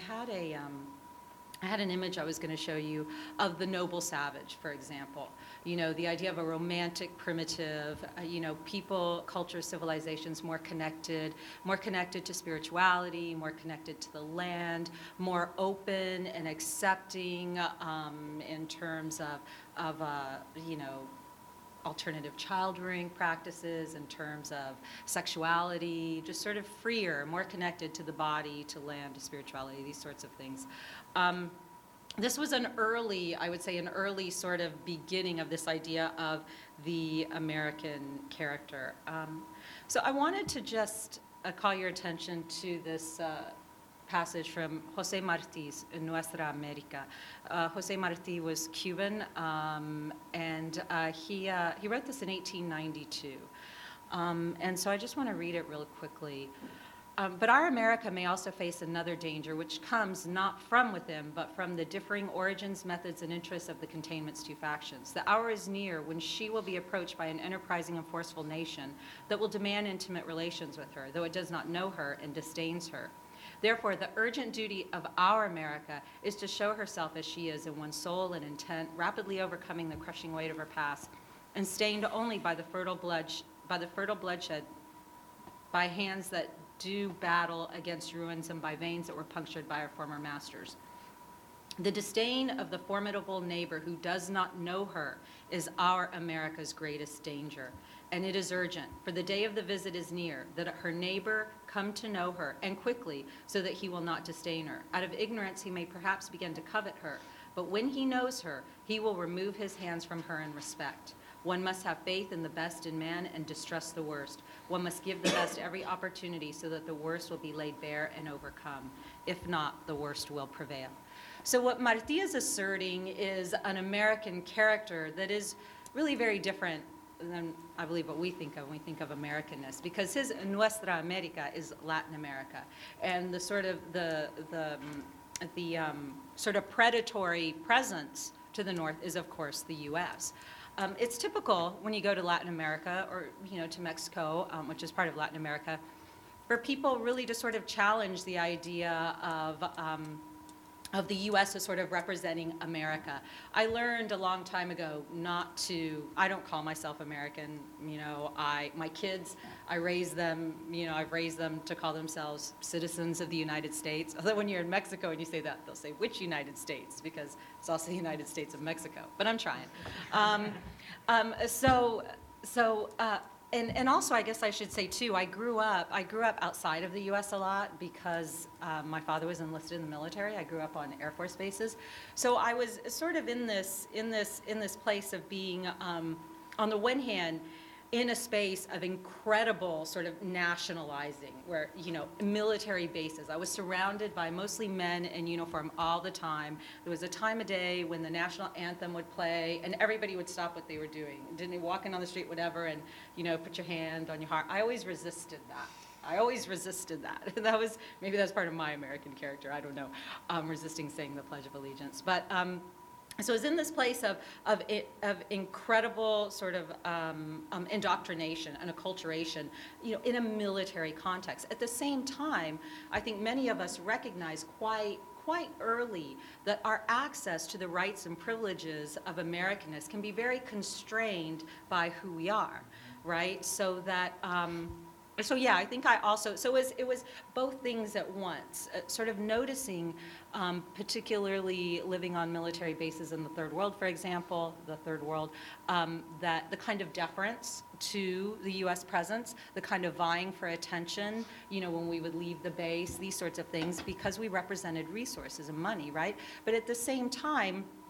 had an image I was going to show you of the noble savage, for example. The idea of a romantic, primitive, people, cultures, civilizations more connected to spirituality, more connected to the land, more open and accepting in terms of alternative child-rearing practices, in terms of sexuality, just sort of freer, more connected to the body, to land, to spirituality, these sorts of things. This was an early sort of beginning of this idea of the American character. So I wanted to just call your attention to this passage from José Martí's Nuestra América. José Martí was Cuban, and he wrote this in 1892. And so I just want to read it real quickly. But our America may also face another danger, which comes not from within, but from the differing origins, methods, and interests of the containment's two factions. The hour is near when she will be approached by an enterprising and forceful nation that will demand intimate relations with her, though it does not know her and disdains her. Therefore, the urgent duty of our America is to show herself as she is in one soul and intent, rapidly overcoming the crushing weight of her past, and stained only by the fertile bloodshed, by hands that do battle against ruins and by veins that were punctured by our former masters. The disdain of the formidable neighbor who does not know her is our America's greatest danger. And it is urgent, for the day of the visit is near, that her neighbor come to know her, and quickly, so that he will not disdain her. Out of ignorance he may perhaps begin to covet her, but when he knows her, he will remove his hands from her in respect. One must have faith in the best in man and distrust the worst. One must give the best every opportunity so that the worst will be laid bare and overcome. If not, the worst will prevail. So what Martí is asserting is an American character that is really very different than, I believe, what we think of when we think of Americanness, because his Nuestra America is Latin America, and the sort of the sort of predatory presence to the north is, of course, the U.S. It's typical when you go to Latin America or, to Mexico, which is part of Latin America, for people really to sort of challenge the idea of the U.S. as sort of representing America. I learned a long time ago I don't call myself American, my kids, I've raised them to call themselves citizens of the United States. Although when you're in Mexico and you say that, they'll say, which United States? Because it's also the United States of Mexico, but I'm trying. And also, I guess I should say too, I grew up outside of the U.S. a lot because my father was enlisted in the military. I grew up on Air Force bases, so I was sort of in this place of being, on the one hand, in a space of incredible sort of nationalizing, where, military bases. I was surrounded by mostly men in uniform all the time. There was a time of day when the national anthem would play and everybody would stop what they were doing. Didn't walking on the street, whatever, and, put your hand on your heart. I always resisted that. Maybe that's part of my American character, I don't know, resisting saying the Pledge of Allegiance. But, so it's in this place of incredible sort of indoctrination and acculturation, in a military context. At the same time, I think many of us recognize quite early that our access to the rights and privileges of Americanness can be very constrained by who we are, right? So that. So yeah, I think it was both things at once, sort of noticing, particularly living on military bases in the Third World, for example, that the kind of deference to the U.S. presence, the kind of vying for attention, when we would leave the base, these sorts of things, because we represented resources and money, right? But at the same time,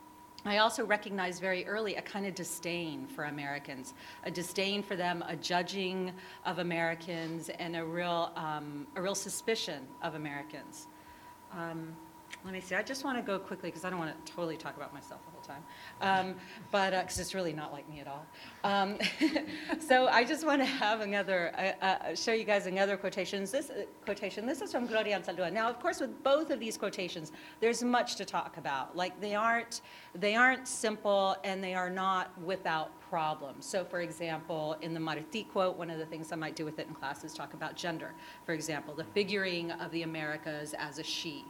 I also recognized very early a kind of disdain for Americans, a disdain for them, a judging of Americans, and a real suspicion of Americans. Let me see, I just want to go quickly because I don't want to totally talk about myself the whole time, but because it's really not like me at all. So I just want to have show you guys another quotation. This is from Gloria Anzaldúa. Now, of course, with both of these quotations, there's much to talk about. Like they aren't simple and they are not without problems. So, for example, in the Martí quote, one of the things I might do with it in class is talk about gender. For example, the figuring of the Americas as a she,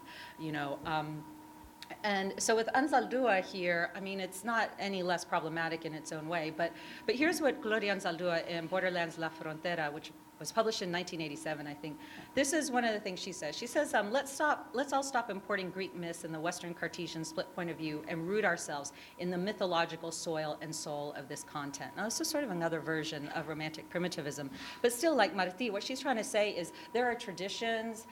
and so with Anzaldúa here, I mean, it's not any less problematic in its own way, but here's what Gloria Anzaldúa in Borderlands La Frontera, which was published in 1987, I think. This is one of the things she says. She says, let's all stop importing Greek myths and the Western Cartesian split point of view and root ourselves in the mythological soil and soul of this content. Now, this is sort of another version of romantic primitivism, but still, like Martí, what she's trying to say is there are traditions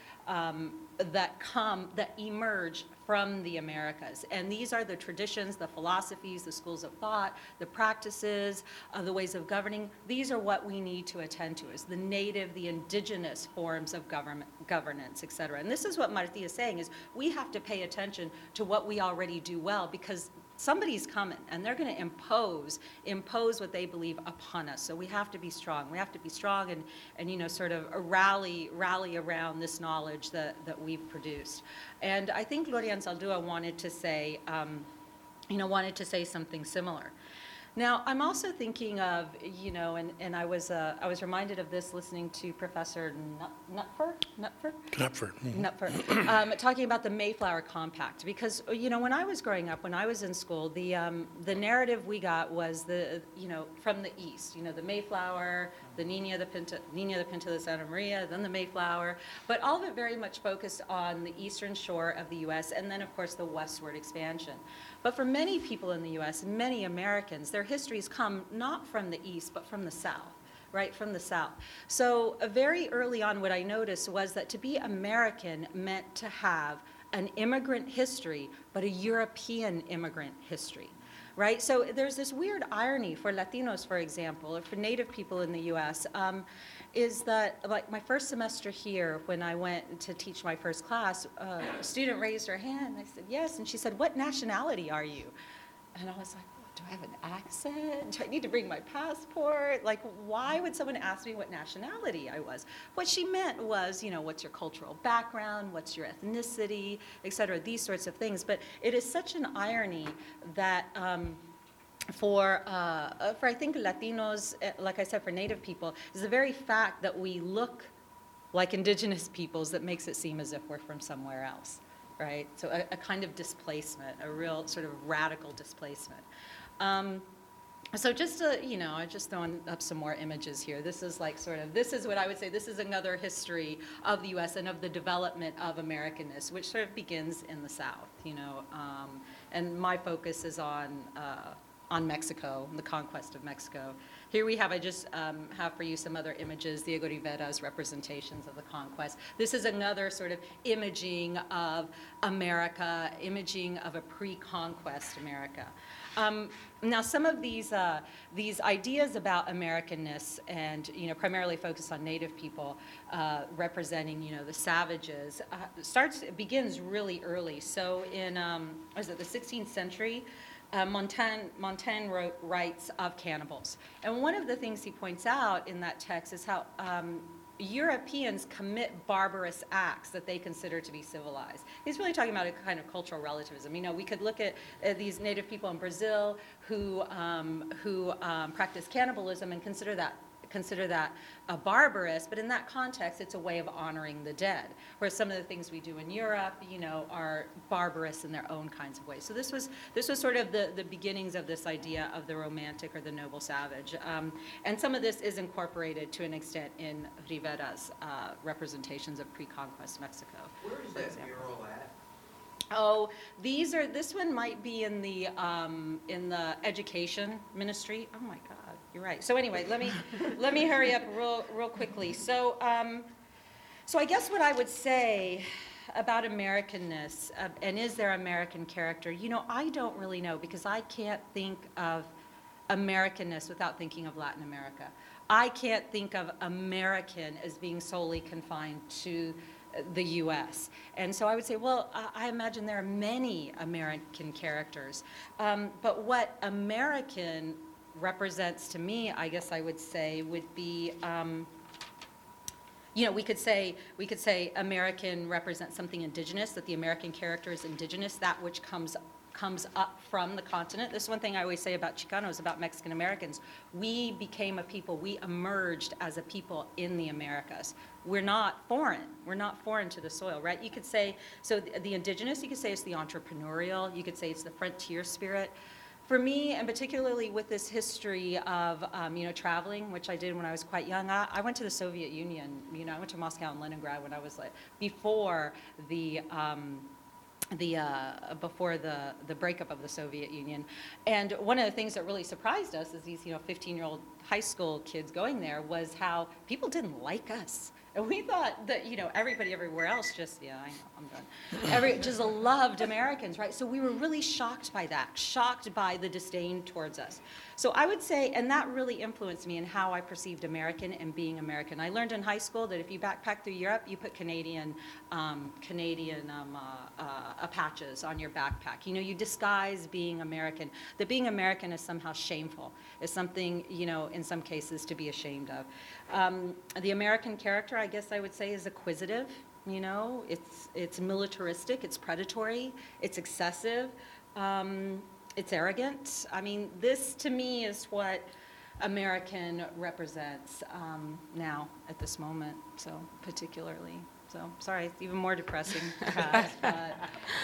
that emerge from the Americas. And these are the traditions, the philosophies, the schools of thought, the practices, the ways of governing. These are what we need to attend to, is the native, the indigenous forms of governance, et cetera. And this is what Martí is saying, is we have to pay attention to what we already do well, because somebody's coming and they're going to impose what they believe upon us. So we have to be strong. We have to be strong and sort of rally around this knowledge that we've produced. And I think Gloria Anzaldúa wanted to say something similar. Now, I'm also thinking of, and I was reminded of this listening to Professor Knupfer, talking about the Mayflower Compact. Because, when I was growing up, when I was in school, the narrative we got was from the East, the Mayflower, the Niña de Pinta de Santa Maria, then the Mayflower, but all of it very much focused on the eastern shore of the U.S. and then, of course, the westward expansion. But for many people in the U.S., many Americans, their histories come not from the East, but from the South, right, from the South. So very early on, what I noticed was that to be American meant to have an immigrant history, but a European immigrant history. Right? So there's this weird irony for Latinos, for example, or for Native people in the U.S., is that, like, my first semester here, when I went to teach my first class, a student raised her hand. I said, yes. And she said, what nationality are you? And I was like, do I have an accent? Do I need to bring my passport? Like, why would someone ask me what nationality I was? What she meant was, what's your cultural background? What's your ethnicity, et cetera, these sorts of things. But it is such an irony that for I think Latinos, like I said, for Native people, is the very fact that we look like indigenous peoples that makes it seem as if we're from somewhere else, right? So a kind of displacement, a real sort of radical displacement. So just to, I'm just throwing up some more images here. This is like this is what I would say, this is another history of the U.S. and of the development of Americanness, which sort of begins in the South, and my focus is on Mexico, the conquest of Mexico. Here we have, I just have for you some other images, Diego Rivera's representations of the conquest. This is another sort of imaging of America, imaging of a pre-conquest America. Now, some of these ideas about Americanness and, primarily focused on Native people representing, the savages, begins really early. So in, the 16th century, Montaigne wrote Rights of Cannibals. And one of the things he points out in that text is how Europeans commit barbarous acts that they consider to be civilized. He's really talking about a kind of cultural relativism. We could look at these Native people in Brazil who practice cannibalism and consider that barbarous, but in that context, it's a way of honoring the dead. Whereas some of the things we do in Europe, are barbarous in their own kinds of ways. So this was sort of the beginnings of this idea of the romantic or the noble savage. And some of this is incorporated to an extent in Rivera's representations of pre-conquest Mexico. Where is that mural at? Oh, this one might be in the education ministry. Oh my God, you're right. So anyway, let me hurry up real quickly. So I guess what I would say Americanness, and is there American character? You know, I don't really know, because I can't think of Americanness without thinking of Latin America. I can't think of American as being solely confined to the U.S. And so I would say, well, I imagine there are many American characters. But what American represents to me, I guess I would say, would be, you know, we could say American represents something indigenous, that the American character is indigenous, that which comes up from the continent. This is one thing I always say about Chicanos, about Mexican Americans. We became a people, we emerged as a people in the Americas. We're not foreign. We're not foreign to the soil, right? You could say, so the indigenous, you could say it's the entrepreneurial, you could say it's the frontier spirit. For me, and particularly with this history of, you know, traveling, which I did when I was quite young, I went to the Soviet Union. You know, I went to Moscow and Leningrad when I was like, before the breakup of the Soviet Union. And one of the things that really surprised us as these, you know, 15-year-old high school kids going there was how people didn't like us. And we thought that, you know, everybody everywhere else just, yeah, I know, I'm done. Just loved Americans, right? So we were really shocked by that, shocked by the disdain towards us. So I would say, and that really influenced me in how I perceived American and being American. I learned in high school that if you backpack through Europe, you put Canadian patches on your backpack. You know, you disguise being American. That being American is somehow shameful, is something, you know, in some cases to be ashamed of. The American character, I guess I would say, is acquisitive. You know, it's militaristic, it's predatory, it's excessive, it's arrogant. I mean, this to me is what American represents now at this moment, so particularly. So, sorry, it's even more depressing, perhaps, but.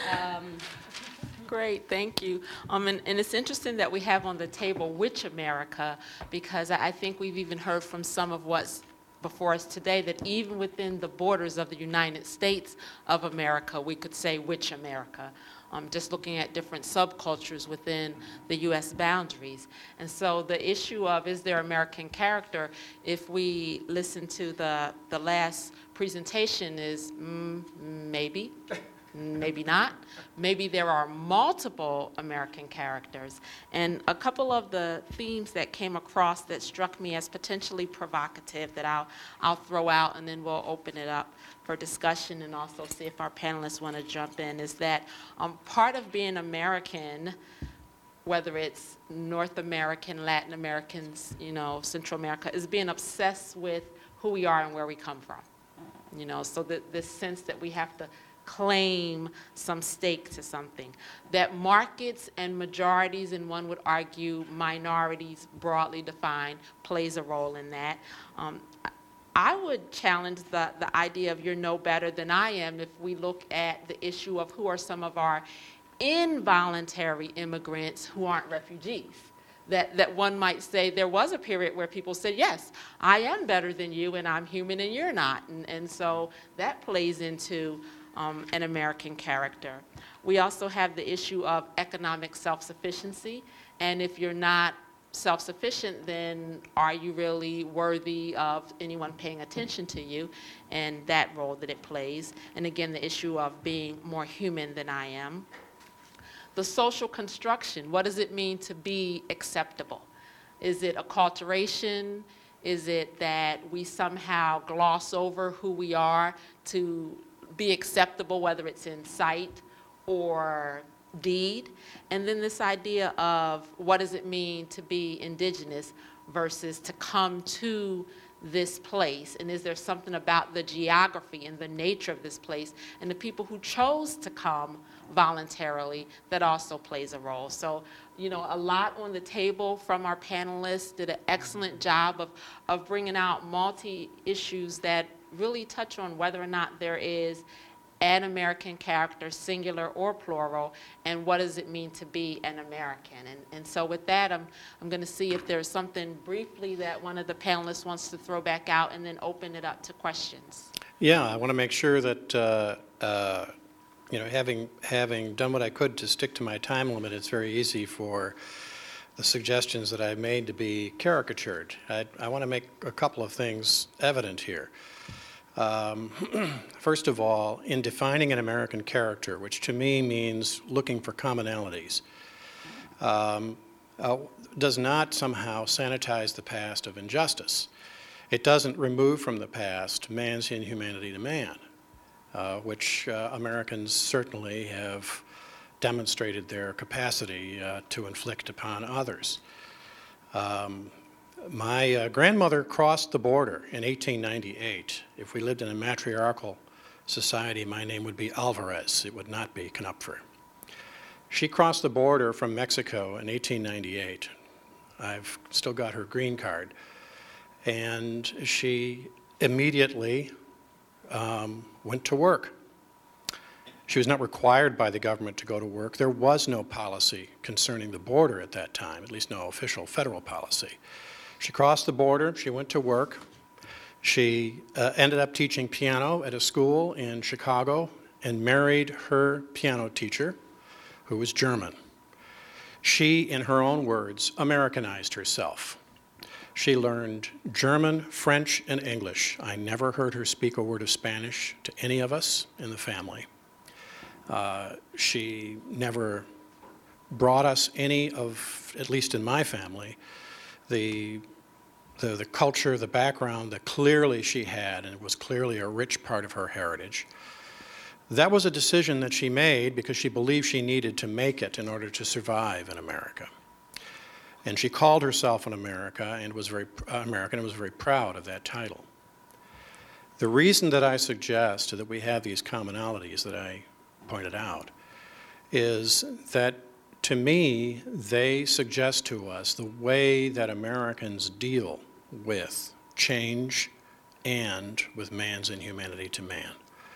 Great, thank you. And it's interesting that we have on the table which America, because I think we've even heard from some of what's before us today that even within the borders of the United States of America, we could say which America. Just looking at different subcultures within the U.S. boundaries. And so the issue of is there American character, if we listen to the last presentation, is maybe. Maybe not. Maybe there are multiple American characters. And a couple of the themes that came across that struck me as potentially provocative that I'll throw out, and then we'll open it up for discussion and also see if our panelists want to jump in, is that part of being American, whether it's North American, Latin Americans, you know, Central America, is being obsessed with who we are and where we come from. You know, so this sense that we have to claim some stake to something. That markets and majorities, and one would argue minorities broadly defined, plays a role in that. I would challenge the idea of you're no better than I am if we look at the issue of who are some of our involuntary immigrants who aren't refugees. That one might say there was a period where people said, yes, I am better than you and I'm human and you're not. And so that plays into an American character. We also have the issue of economic self-sufficiency, and if you're not self-sufficient, then are you really worthy of anyone paying attention to you, and that role that it plays. And again, the issue of being more human than I am. The social construction, what does it mean to be acceptable? Is it acculturation? Is it that we somehow gloss over who we are to be acceptable, whether it's in sight or deed? And then this idea of what does it mean to be indigenous versus to come to this place, and is there something about the geography and the nature of this place and the people who chose to come voluntarily that also plays a role. So, you know, a lot on the table from our panelists, did an excellent job of bringing out multi-issues that really touch on whether or not there is an American character, singular or plural, and what does it mean to be an American. And so with that, I'm going to see if there's something briefly that one of the panelists wants to throw back out, and then open it up to questions. Yeah, I want to make sure that, you know, having done what I could to stick to my time limit, it's very easy for the suggestions that I've made to be caricatured. I want to make a couple of things evident here. First of all, in defining an American character, which to me means looking for commonalities, does not somehow sanitize the past of injustice. It doesn't remove from the past man's inhumanity to man, which Americans certainly have demonstrated their capacity to inflict upon others. My grandmother crossed the border in 1898. If we lived in a matriarchal society, my name would be Alvarez. It would not be Knupfer. She crossed the border from Mexico in 1898. I've still got her green card. And she immediately went to work. She was not required by the government to go to work. There was no policy concerning the border at that time, at least no official federal policy. She crossed the border, she went to work. She ended up teaching piano at a school in Chicago and married her piano teacher, who was German. She, in her own words, Americanized herself. She learned German, French, and English. I never heard her speak a word of Spanish to any of us in the family. She never brought us any of, at least in my family, the culture, the background that clearly she had, and it was clearly a rich part of her heritage. That was a decision that she made because she believed she needed to make it in order to survive in America. And she called herself an American and was very proud of that title. The reason that I suggest that we have these commonalities that I pointed out is that, to me, they suggest to us the way that Americans deal with change and with man's inhumanity to man.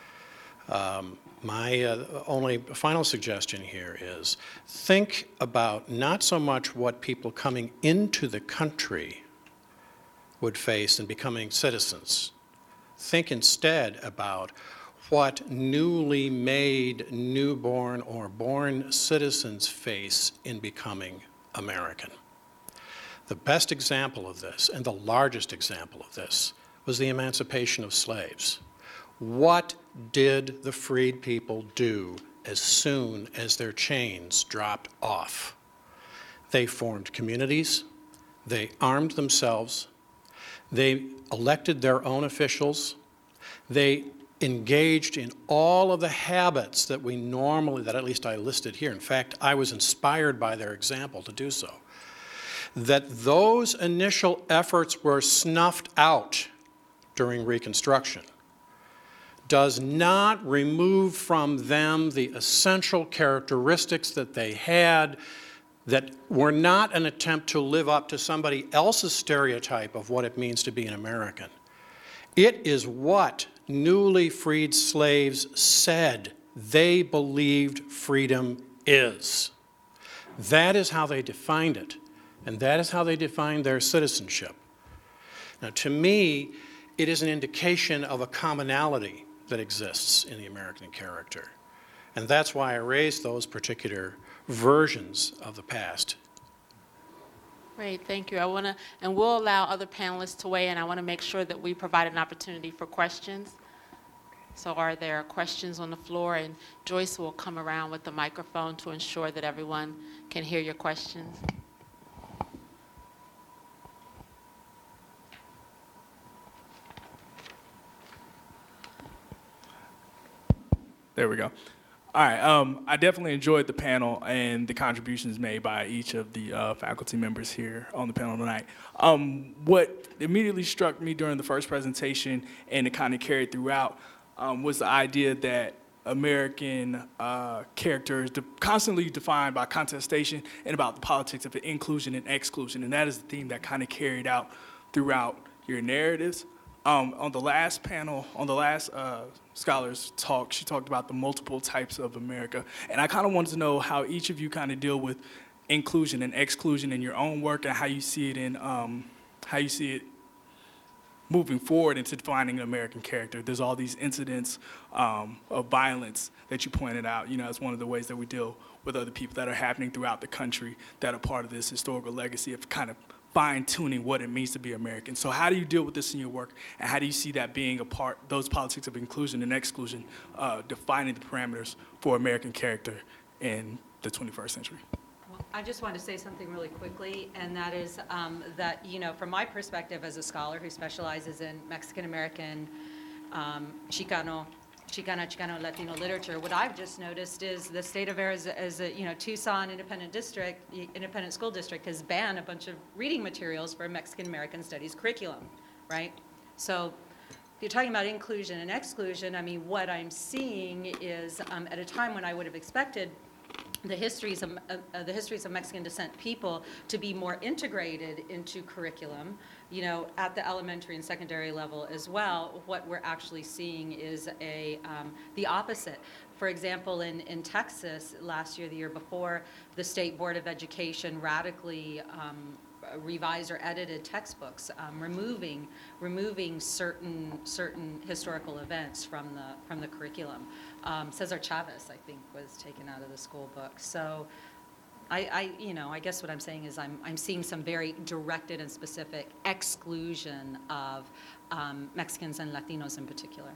My only final suggestion here is think about not so much what people coming into the country would face in becoming citizens. Think instead about what newly made, newborn, or born citizens face in becoming American. The best example of this, and the largest example of this, was the emancipation of slaves. What did the freed people do as soon as their chains dropped off? They formed communities, they armed themselves, they elected their own officials, they engaged in all of the habits that we normally, that at least I listed here. In fact, I was inspired by their example to do so. That those initial efforts were snuffed out during Reconstruction does not remove from them the essential characteristics that they had that were not an attempt to live up to somebody else's stereotype of what it means to be an American. It is what newly freed slaves said they believed freedom is. That is how they defined it, and that is how they defined their citizenship. Now, to me, it is an indication of a commonality that exists in the American character. And that's why I raised those particular versions of the past. Great, thank you. And we'll allow other panelists to weigh in. I want to make sure that we provide an opportunity for questions. So are there questions on the floor? And Joyce will come around with the microphone to ensure that everyone can hear your questions. There we go. All right, I definitely enjoyed the panel and the contributions made by each of the faculty members here on the panel tonight. What immediately struck me during the first presentation, and it kind of carried throughout, was the idea that American character is constantly defined by contestation and about the politics of inclusion and exclusion, and that is the theme that kind of carried out throughout your narratives. On the last panel, on the last scholar's talk, she talked about the multiple types of America. And I kind of wanted to know how each of you kind of deal with inclusion and exclusion in your own work, and how you see it moving forward into defining an American character. There's all these incidents of violence that you pointed out. You know, it's one of the ways that we deal with other people that are happening throughout the country that are part of this historical legacy of kind of fine-tuning what it means to be American. So how do you deal with this in your work, and how do you see that being a part, those politics of inclusion and exclusion, defining the parameters for American character in the 21st century? I just want to say something really quickly, and that is that, you know, from my perspective as a scholar who specializes in Mexican-American, Chicano, Latino literature, what I've just noticed is the state of Arizona, you know, Tucson Independent School District has banned a bunch of reading materials for Mexican-American studies curriculum, right? So if you're talking about inclusion and exclusion, I mean, what I'm seeing is at a time when I would have expected the histories of Mexican descent people to be more integrated into curriculum, you know, at the elementary and secondary level as well. What we're actually seeing is the opposite. For example, in Texas last year, the year before, the State Board of Education radically revised or edited textbooks, removing certain historical events from the curriculum. Cesar Chavez, I think, was taken out of the school book. So, I guess what I'm saying is I'm seeing some very directed and specific exclusion of Mexicans and Latinos in particular.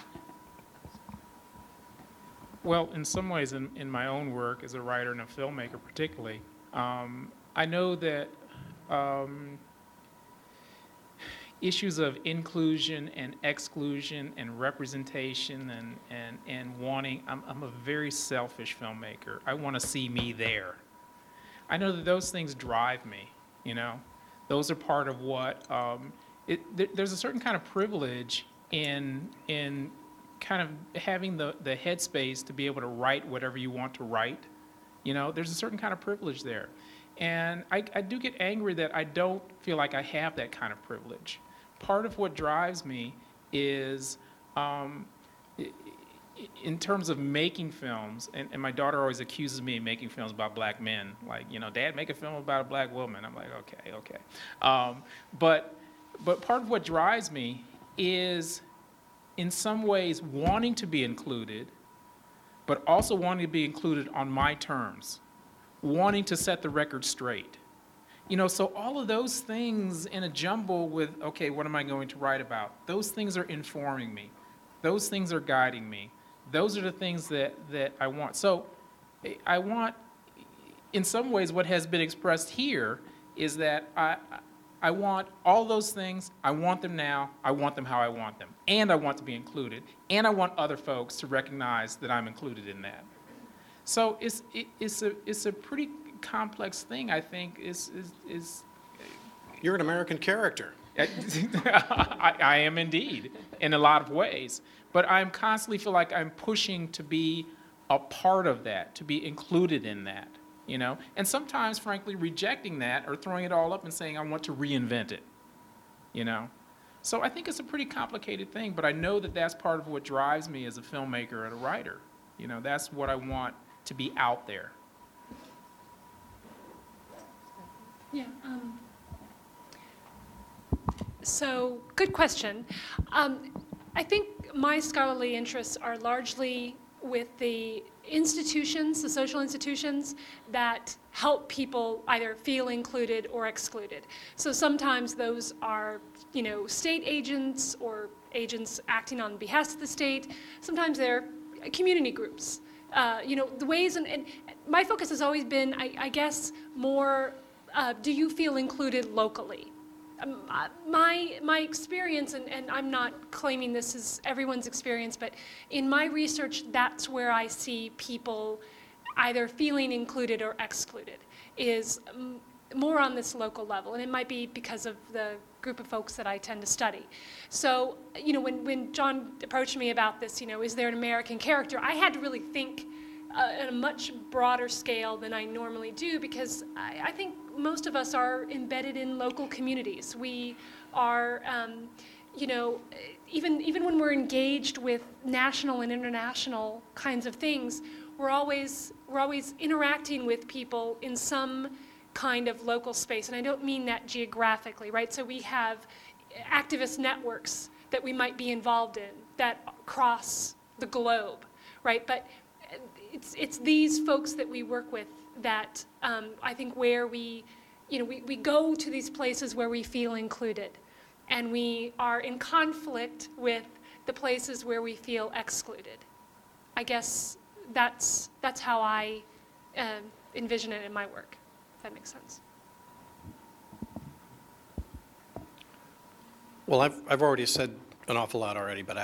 Well, in some ways, in my own work as a writer and a filmmaker particularly, I know that issues of inclusion and exclusion and representation and wanting, I'm a very selfish filmmaker. I want to see me there. I know that those things drive me, you know. Those are part of what, there's a certain kind of privilege in kind of having the headspace to be able to write whatever you want to write. You know, there's a certain kind of privilege there. And I do get angry that I don't feel like I have that kind of privilege. Part of what drives me is, in terms of making films, and my daughter always accuses me of making films about black men. Like, you know, Dad, make a film about a black woman. I'm like, okay. But part of what drives me is, in some ways, wanting to be included, but also wanting to be included on my terms. Wanting to set the record straight. You know, so all of those things in a jumble with, okay, what am I going to write about? Those things are informing me. Those things are guiding me. Those are the things that I want. So I want, in some ways, what has been expressed here is that I want all those things. I want them now. I want them how I want them. And I want to be included. And I want other folks to recognize that I'm included in that. So it's a pretty complex thing, I think. You're an American character. I am indeed, in a lot of ways. But I constantly feel like I'm pushing to be a part of that, to be included in that, you know? And sometimes, frankly, rejecting that or throwing it all up and saying, I want to reinvent it, you know? So I think it's a pretty complicated thing, but I know that that's part of what drives me as a filmmaker and a writer. You know, that's what I want to be out there. Yeah. So, good question. I think my scholarly interests are largely with the institutions, the social institutions that help people either feel included or excluded. So sometimes those are, you know, state agents or agents acting on behalf of the state. Sometimes they're community groups. You know, the ways, and my focus has always been, I guess, more, do you feel included locally? My experience, and I'm not claiming this is everyone's experience, but in my research, that's where I see people either feeling included or excluded, is more on this local level. And it might be because of the group of folks that I tend to study. So, you know, when John approached me about this, you know, is there an American character? I had to really think at a much broader scale than I normally do, because I think most of us are embedded in local communities. We are, you know, even when we're engaged with national and international kinds of things, we're always interacting with people in some kind of local space. And I don't mean that geographically, right? So we have activist networks that we might be involved in that cross the globe, right? But it's these folks that we work with that I think where we we go to these places where we feel included, and we are in conflict with the places where we feel excluded. I guess that's how I envision it in my work, if that makes sense. Well, I've already said an awful lot already, but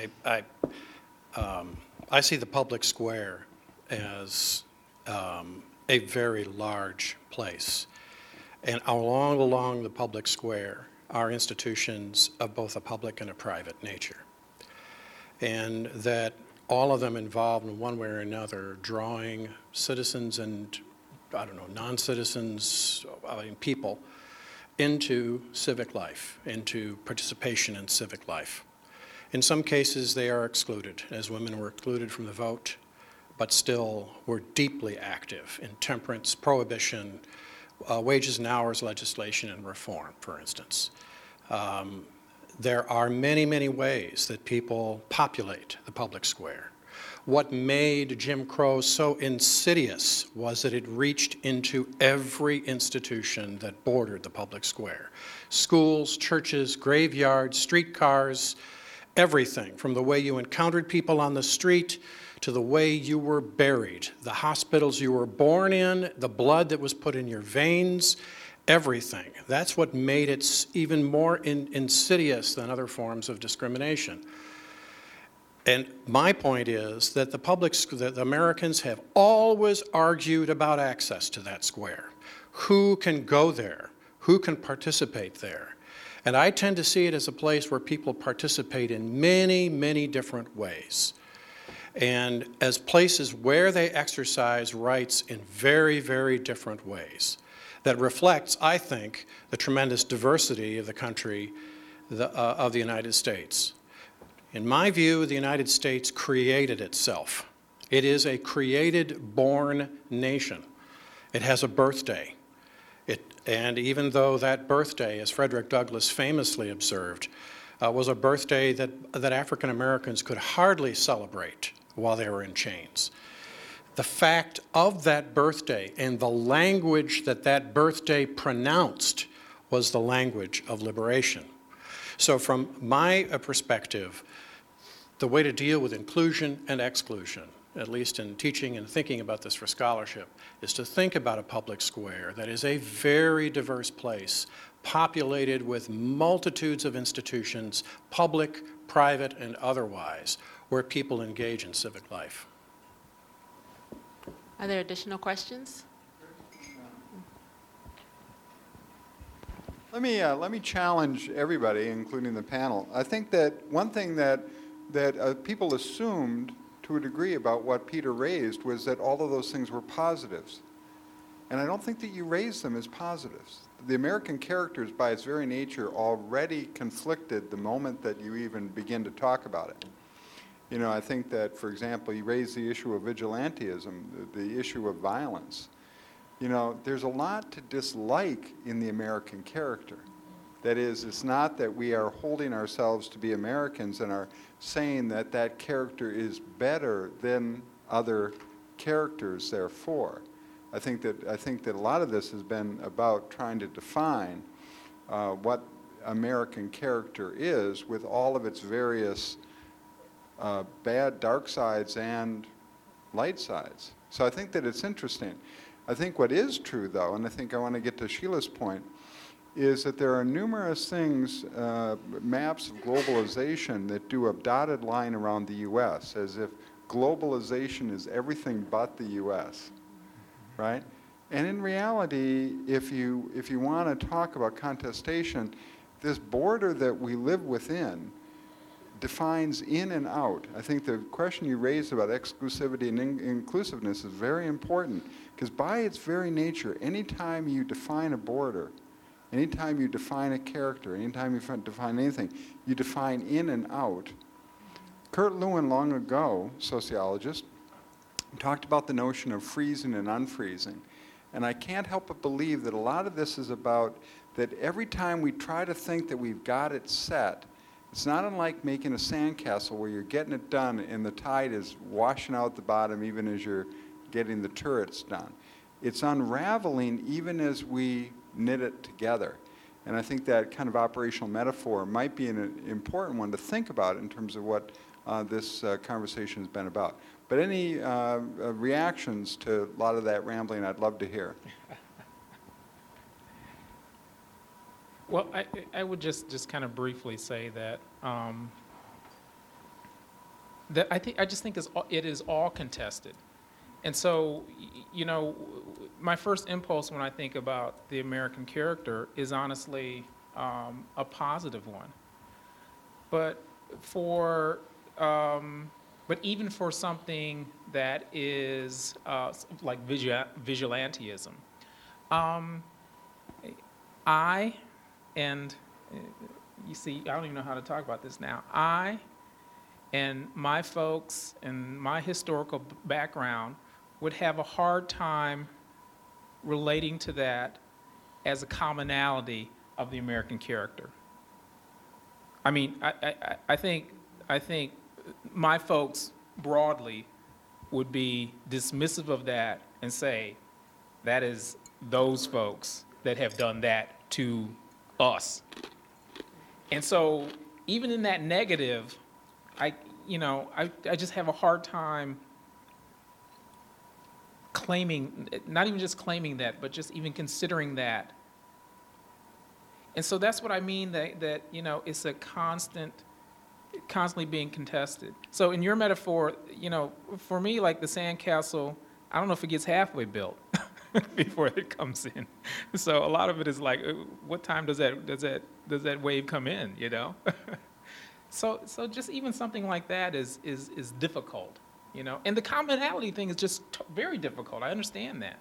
I see the public square as a very large place. And along the public square are institutions of both a public and a private nature. And that all of them involved in one way or another drawing citizens and, non-citizens, people into civic life, into participation in civic life. In some cases, they are excluded, as women were excluded from the vote, but still were deeply active in temperance, prohibition, wages and hours legislation, and reform, for instance. There are many, many ways that people populate the public square. What made Jim Crow so insidious was that it reached into every institution that bordered the public square. Schools, churches, graveyards, streetcars, everything, from the way you encountered people on the street to the way you were buried, the hospitals you were born in, the blood that was put in your veins, everything. That's what made it even more insidious than other forms of discrimination. And my point is that the Americans have always argued about access to that square. Who can go there? Who can participate there? And I tend to see it as a place where people participate in many, many different ways. And as places where they exercise rights in very, very different ways. That reflects, I think, the tremendous diversity of the country of the United States. In my view, the United States created itself. It is a created, born nation. It has a birthday. And even though that birthday, as Frederick Douglass famously observed, was a birthday that African Americans could hardly celebrate while they were in chains. The fact of that birthday and the language that birthday pronounced was the language of liberation. So from my perspective, the way to deal with inclusion and exclusion, at least in teaching and thinking about this for scholarship, is to think about a public square that is a very diverse place, populated with multitudes of institutions, public, private, and otherwise, where people engage in civic life. Are there additional questions? Let me challenge everybody, including the panel. I think that one thing that people assumed to a degree about what Peter raised was that all of those things were positives. And I don't think that you raised them as positives. The American characters, by its very nature, already conflicted the moment that you even begin to talk about it. I think that, for example, you raised the issue of vigilantism, the issue of violence. There's a lot to dislike in the American character. That is, it's not that we are holding ourselves to be Americans and are saying that that character is better than other characters, therefore. I think that a lot of this has been about trying to define what American character is with all of its various bad, dark sides and light sides. So I think that it's interesting. I think what is true, though, and I think I want to get to Sheila's point, is that there are numerous things, maps of globalization that do a dotted line around the U.S., as if globalization is everything but the U.S., right? And in reality, if you want to talk about contestation, this border that we live within defines in and out. I think the question you raised about exclusivity and inclusiveness is very important, because by its very nature, anytime you define a border, anytime you define a character, anytime you define anything, you define in and out. Kurt Lewin, long ago, sociologist, talked about the notion of freezing and unfreezing. And I can't help but believe that a lot of this is about that every time we try to think that we've got it set, it's not unlike making a sandcastle where you're getting it done and the tide is washing out the bottom even as you're getting the turrets done. It's unraveling even as we knit it together. And I think that kind of operational metaphor might be an important one to think about in terms of what this conversation has been about. But any reactions to a lot of that rambling, I'd love to hear. Well, I would just kind of briefly say that I just think it is all contested. And so, you know, my first impulse when I think about the American character is honestly a positive one. But even for something that is like vigilantism, you see, I don't even know how to talk about this now. I and my folks and my historical background would have a hard time relating to that as a commonality of the American character. I mean, I think my folks broadly would be dismissive of that and say, that is those folks that have done that to us. And so even in that negative, I just have a hard time claiming, not even just claiming that, but just even considering that. And so that's what I mean, that you know, it's a constantly being contested. So in your metaphor, you know, for me, like the sandcastle, I don't know if it gets halfway built before it comes in. So a lot of it is like, what time does that wave come in, you know? So just even something like that is difficult, you know? And the commonality thing is just very difficult. I understand that.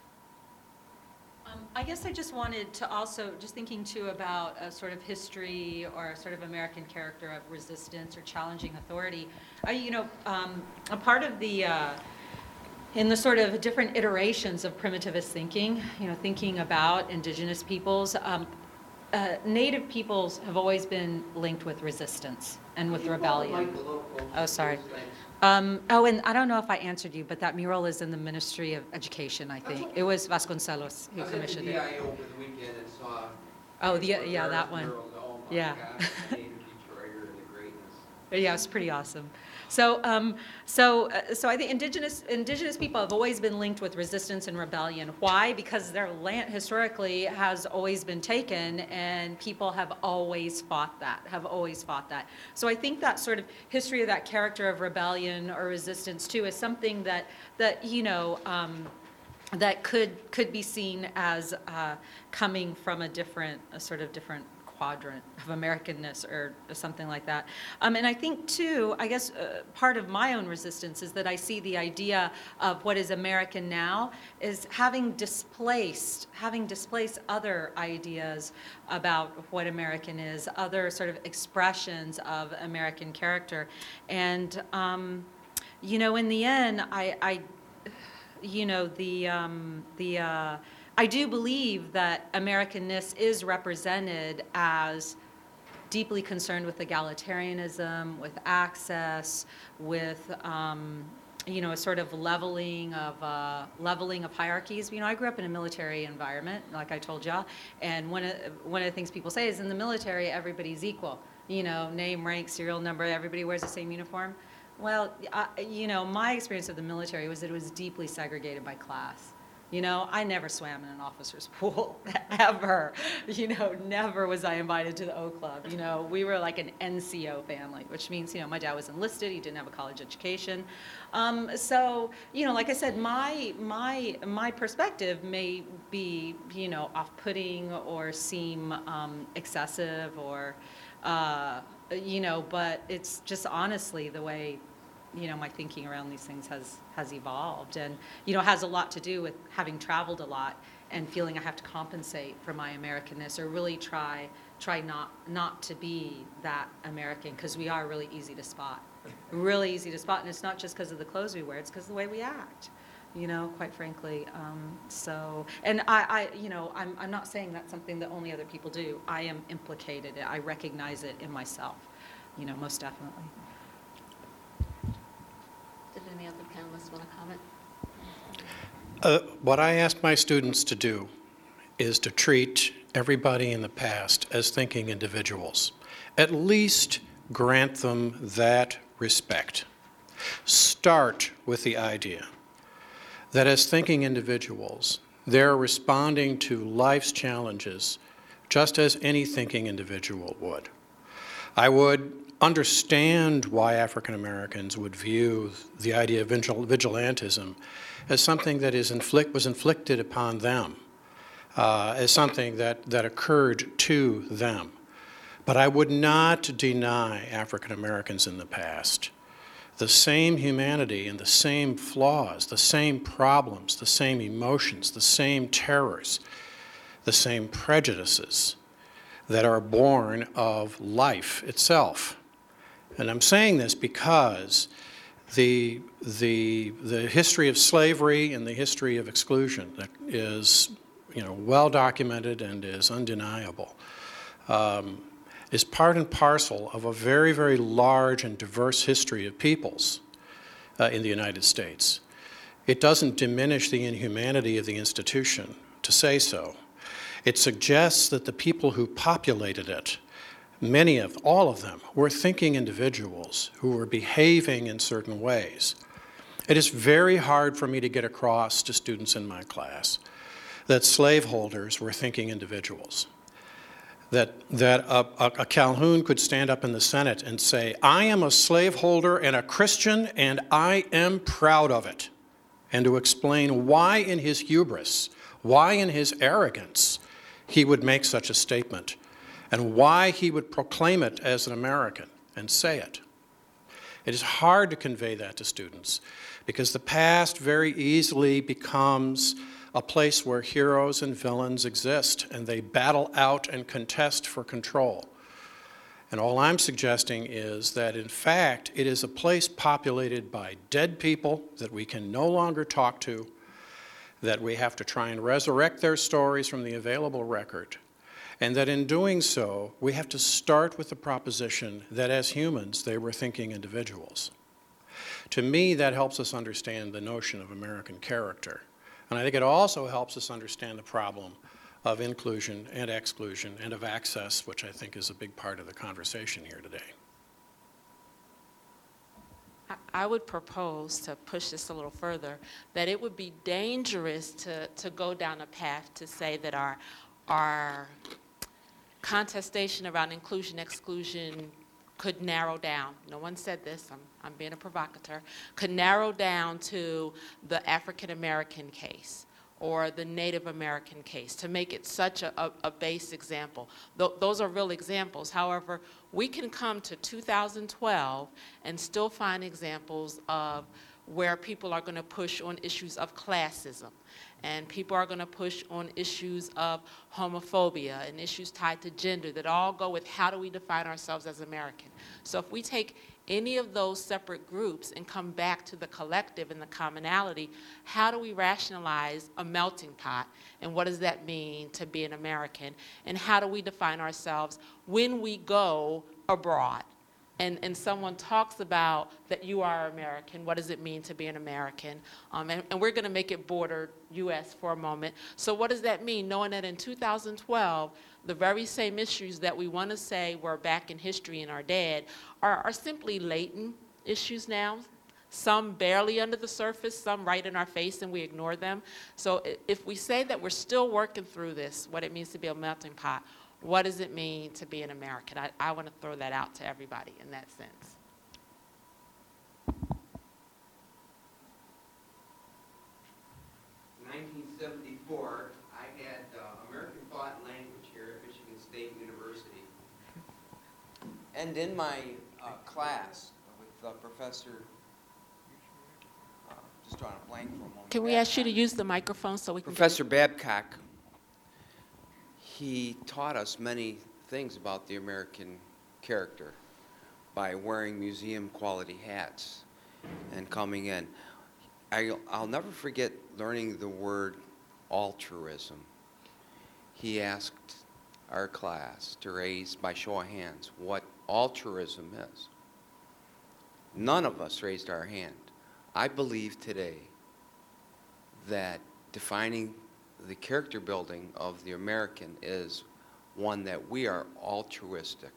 I guess I just wanted to also, just thinking too about a sort of history or a sort of American character of resistance or challenging authority. A part of the, in the sort of different iterations of primitivist thinking, you know, thinking about indigenous peoples, Native peoples have always been linked with resistance and with rebellion. Oh, sorry. And I don't know if I answered you, but that mural is in the Ministry of Education, I think. It was Vasconcelos who commissioned it. I was at the VIO over the weekend and saw. Oh, yeah, that one. Oh my Yeah. gosh, the native Detroiter and the greatness. Yeah, it's pretty awesome. So I think indigenous people have always been linked with resistance and rebellion. Why? Because their land historically has always been taken, and people have always fought that. So I think that sort of history of that character of rebellion or resistance too is something that you know. That could be seen as coming from a sort of different quadrant of Americanness or something like that. And I think too, I guess part of my own resistance is that I see the idea of what is American now is having displaced other ideas about what American is, other sort of expressions of American character. And, you know, in the end, I do believe that Americanness is represented as deeply concerned with egalitarianism, with access, with you know, a sort of leveling of hierarchies. You know, I grew up in a military environment, like I told y'all, and one of the things people say is in the military everybody's equal. You know, name, rank, serial number, everybody wears the same uniform. Well, you know, my experience of the military was that it was deeply segregated by class. You know, I never swam in an officer's pool, ever. You know, never was I invited to the O Club. You know, we were like an NCO family, which means, you know, my dad was enlisted, he didn't have a college education. So, you know, like I said, my perspective may be, you know, off-putting or seem excessive or, you know, but it's just honestly the way, you know, my thinking around these things has evolved, and, you know, has a lot to do with having traveled a lot and feeling I have to compensate for my Americanness or really try not to be that American, because we are really easy to spot. Really easy to spot, and it's not just because of the clothes we wear, it's because of the way we act, you know, quite frankly. So, and I you know, I'm not saying that's something that only other people do. I am implicated. I recognize it in myself, you know, most definitely. Did any other panelists want to comment? What I ask my students to do is to treat everybody in the past as thinking individuals. At least grant them that respect. Start with the idea that as thinking individuals, they're responding to life's challenges just as any thinking individual would. I would understand why African Americans would view the idea of vigilantism as something that was inflicted upon them, as something that occurred to them. But I would not deny African Americans in the past the same humanity and the same flaws, the same problems, the same emotions, the same terrors, the same prejudices that are born of life itself. And I'm saying this because the history of slavery and the history of exclusion that is, well documented and is undeniable, is part and parcel of a very, very large and diverse history of peoples in the United States. It doesn't diminish the inhumanity of the institution to say so. It suggests that the people who populated it, all of them, were thinking individuals who were behaving in certain ways. It is very hard for me to get across to students in my class that slaveholders were thinking individuals. That a Calhoun could stand up in the Senate and say, I am a slaveholder and a Christian, and I am proud of it. And to explain why in his hubris, why in his arrogance, he would make such a statement, and why he would proclaim it as an American and say it. It is hard to convey that to students because the past very easily becomes a place where heroes and villains exist, and they battle out and contest for control. And all I'm suggesting is that, in fact, it is a place populated by dead people that we can no longer talk to, that we have to try and resurrect their stories from the available record, and that in doing so, we have to start with the proposition that as humans, they were thinking individuals. To me, that helps us understand the notion of American character. And I think it also helps us understand the problem of inclusion and exclusion and of access, which I think is a big part of the conversation here today. I would propose, to push this a little further, that it would be dangerous to go down a path to say that our contestation around inclusion, exclusion could narrow down. No one said this, I'm being a provocateur, could narrow down to the African American case or the Native American case, to make it such a base example. Those are real examples. However, we can come to 2012 and still find examples of where people are going to push on issues of classism, and people are going to push on issues of homophobia and issues tied to gender that all go with how do we define ourselves as American. So if we take any of those separate groups and come back to the collective and the commonality, how do we rationalize a melting pot, and what does that mean to be an American, and how do we define ourselves when we go abroad? And someone talks about that you are American, what does it mean to be an American? And we're going to make it border U.S. for a moment. So what does that mean, knowing that in 2012, the very same issues that we want to say were back in history and are dead are simply latent issues now, some barely under the surface, some right in our face, and we ignore them. So if we say that we're still working through this, what it means to be a melting pot, what does it mean to be an American? I want to throw that out to everybody in that sense. In 1974, I had American Thought and Language here at Michigan State University. And in my class with Professor, just drawing a blank for a moment. Can we ask you to use the microphone so we can... Professor Babcock, he taught us many things about the American character by wearing museum quality hats and coming in. I'll never forget learning the word altruism. He asked our class to raise by show of hands what altruism is. None of us raised our hand. I believe today that defining the character building of the American is one that we are altruistic.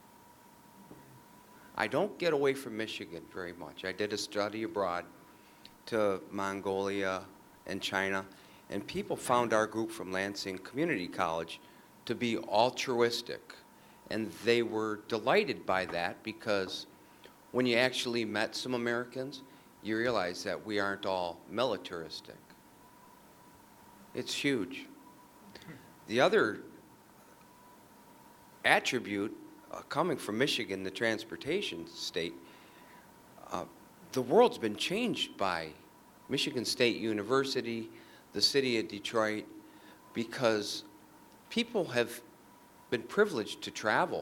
I don't get away from Michigan very much. I did a study abroad to Mongolia and China, and people found our group from Lansing Community College to be altruistic. And they were delighted by that because when you actually met some Americans, you realize that we aren't all militaristic. It's huge. The other attribute coming from Michigan, the transportation state, the world's been changed by Michigan State University, the city of Detroit, because people have been privileged to travel.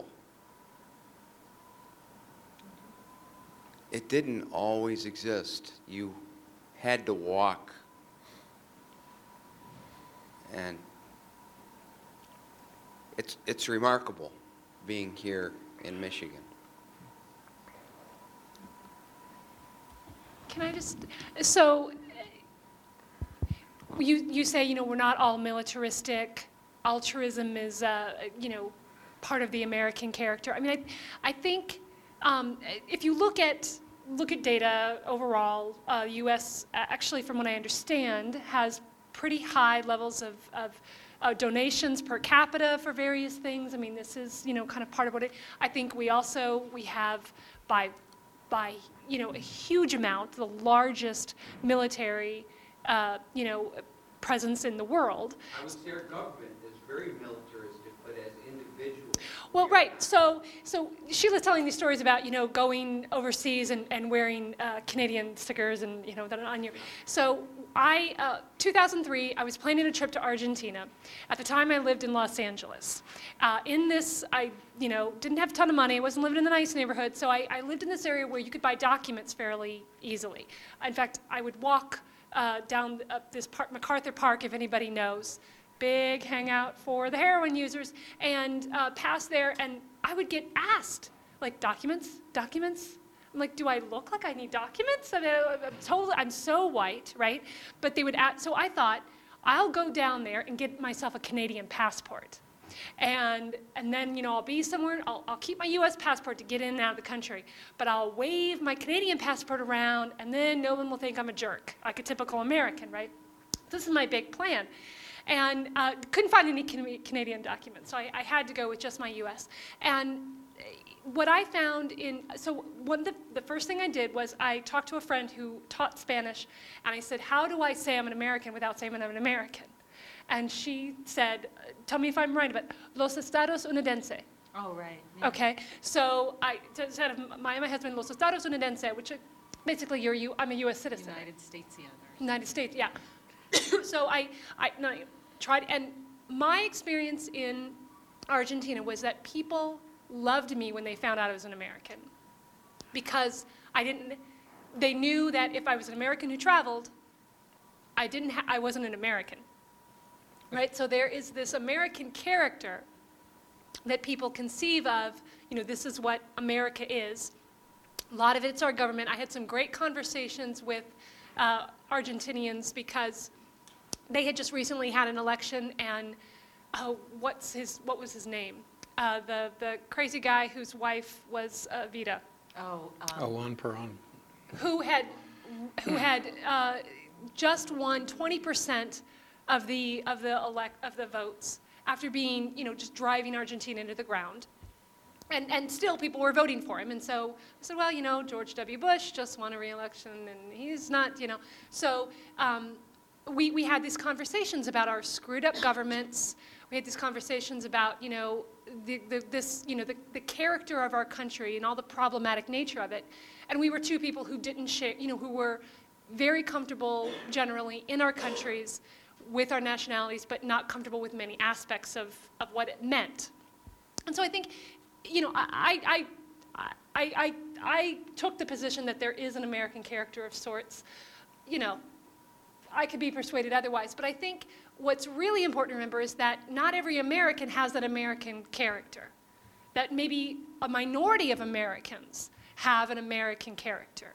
It didn't always exist. You had to walk. And it's remarkable being here in Michigan. Can I just, so you say, you know, we're not all militaristic. Altruism is, you know, part of the American character. I mean, I think if you look at data overall, U.S. actually, from what I understand, has pretty high levels of donations per capita for various things. I mean, this is, you know, kind of part of what I think we have by you know, a huge amount, the largest military, you know, presence in the world. I would say our government is very militaristic, but as individuals. Well, right. So Sheila's telling these stories about, you know, going overseas and wearing Canadian stickers and, you know, that on you. So 2003, I was planning a trip to Argentina. At the time, I lived in Los Angeles. In this, I, you know, didn't have a ton of money. I wasn't living in the nice neighborhood. So I lived in this area where you could buy documents fairly easily. In fact, I would walk down this park, MacArthur Park, if anybody knows. Big hangout for the heroin users, and pass there, and I would get asked, like, documents? I'm like, do I look like I need documents? I mean, I'm so white, right? But they would ask, so I thought, I'll go down there and get myself a Canadian passport. And then, you know, I'll be somewhere, I'll keep my US passport to get in and out of the country, but I'll wave my Canadian passport around, and then no one will think I'm a jerk, like a typical American, right? This is my big plan. And couldn't find any Canadian documents, so I had to go with just my US. And what I found so the first thing I did was I talked to a friend who taught Spanish, and I said, how do I say I'm an American without saying I'm an American? And she said, tell me if I'm right, but Los Estados Unidenses. Oh, right. Yeah. Okay, so I said of my husband, Los Estados Unidenses, which basically I'm a US citizen. United States, yeah. United States, yeah. So I tried, and my experience in Argentina was that people loved me when they found out I was an American, because they knew that if I was an American who traveled, I wasn't an American, right? So there is this American character that people conceive of, you know, this is what America is. A lot of it's our government. I had some great conversations with Argentinians because they had just recently had an election, and what was his name? The crazy guy whose wife was Vita. Juan Perón. Who had just won 20% of the votes after being, you know, just driving Argentina into the ground. And still people were voting for him. And so I said, well, you know, George W. Bush just won a re-election, and he's not, you know. So we had these conversations about our screwed up governments. We had these conversations about, you know, the character of our country and all the problematic nature of it. And we were two people who didn't share, you know, who were very comfortable generally in our countries with our nationalities, but not comfortable with many aspects of what it meant. And so I think, you know, I took the position that there is an American character of sorts. You know, I could be persuaded otherwise, but I think what's really important to remember is that not every American has that American character. That maybe a minority of Americans have an American character.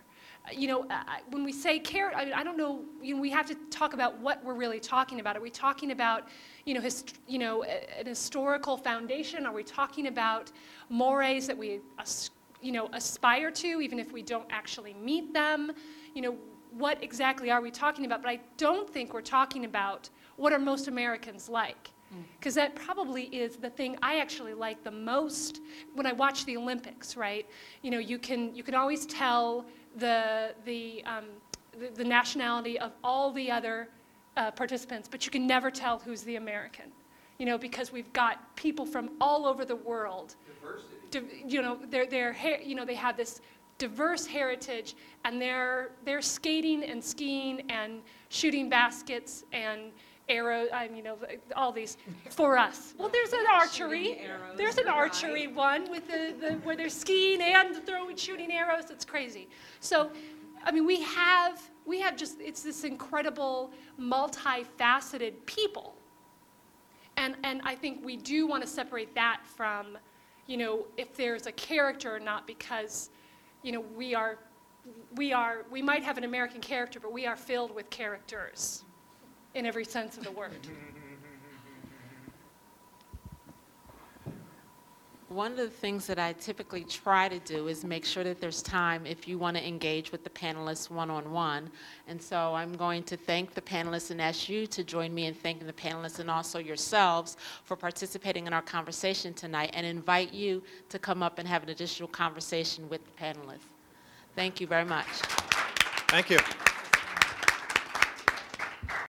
when we say character, I don't know, we have to talk about what we're really talking about. Are we talking about, an historical foundation? Are we talking about mores that we, aspire to, even if we don't actually meet them? What exactly are we talking about? But I don't think we're talking about what are most Americans like. Because that probably is the thing I actually like the most when I watch the Olympics, right? You can always tell the nationality of all the other participants, but you can never tell who's the American, because we've got people from all over the world. Diversity. They have this diverse heritage, and they're skating and skiing and shooting baskets and arrows, all these for us. Well, there's an archery. There's an archery one with where they're skiing and shooting arrows. It's crazy. So, we have just, it's this incredible, multifaceted people. And I think we do want to separate that from, if there's a character or not, because, we might have an American character, but we are filled with characters in every sense of the word. One of the things that I typically try to do is make sure that there's time if you want to engage with the panelists one-on-one. And so I'm going to thank the panelists and ask you to join me in thanking the panelists and also yourselves for participating in our conversation tonight, and invite you to come up and have an additional conversation with the panelists. Thank you very much. Thank you.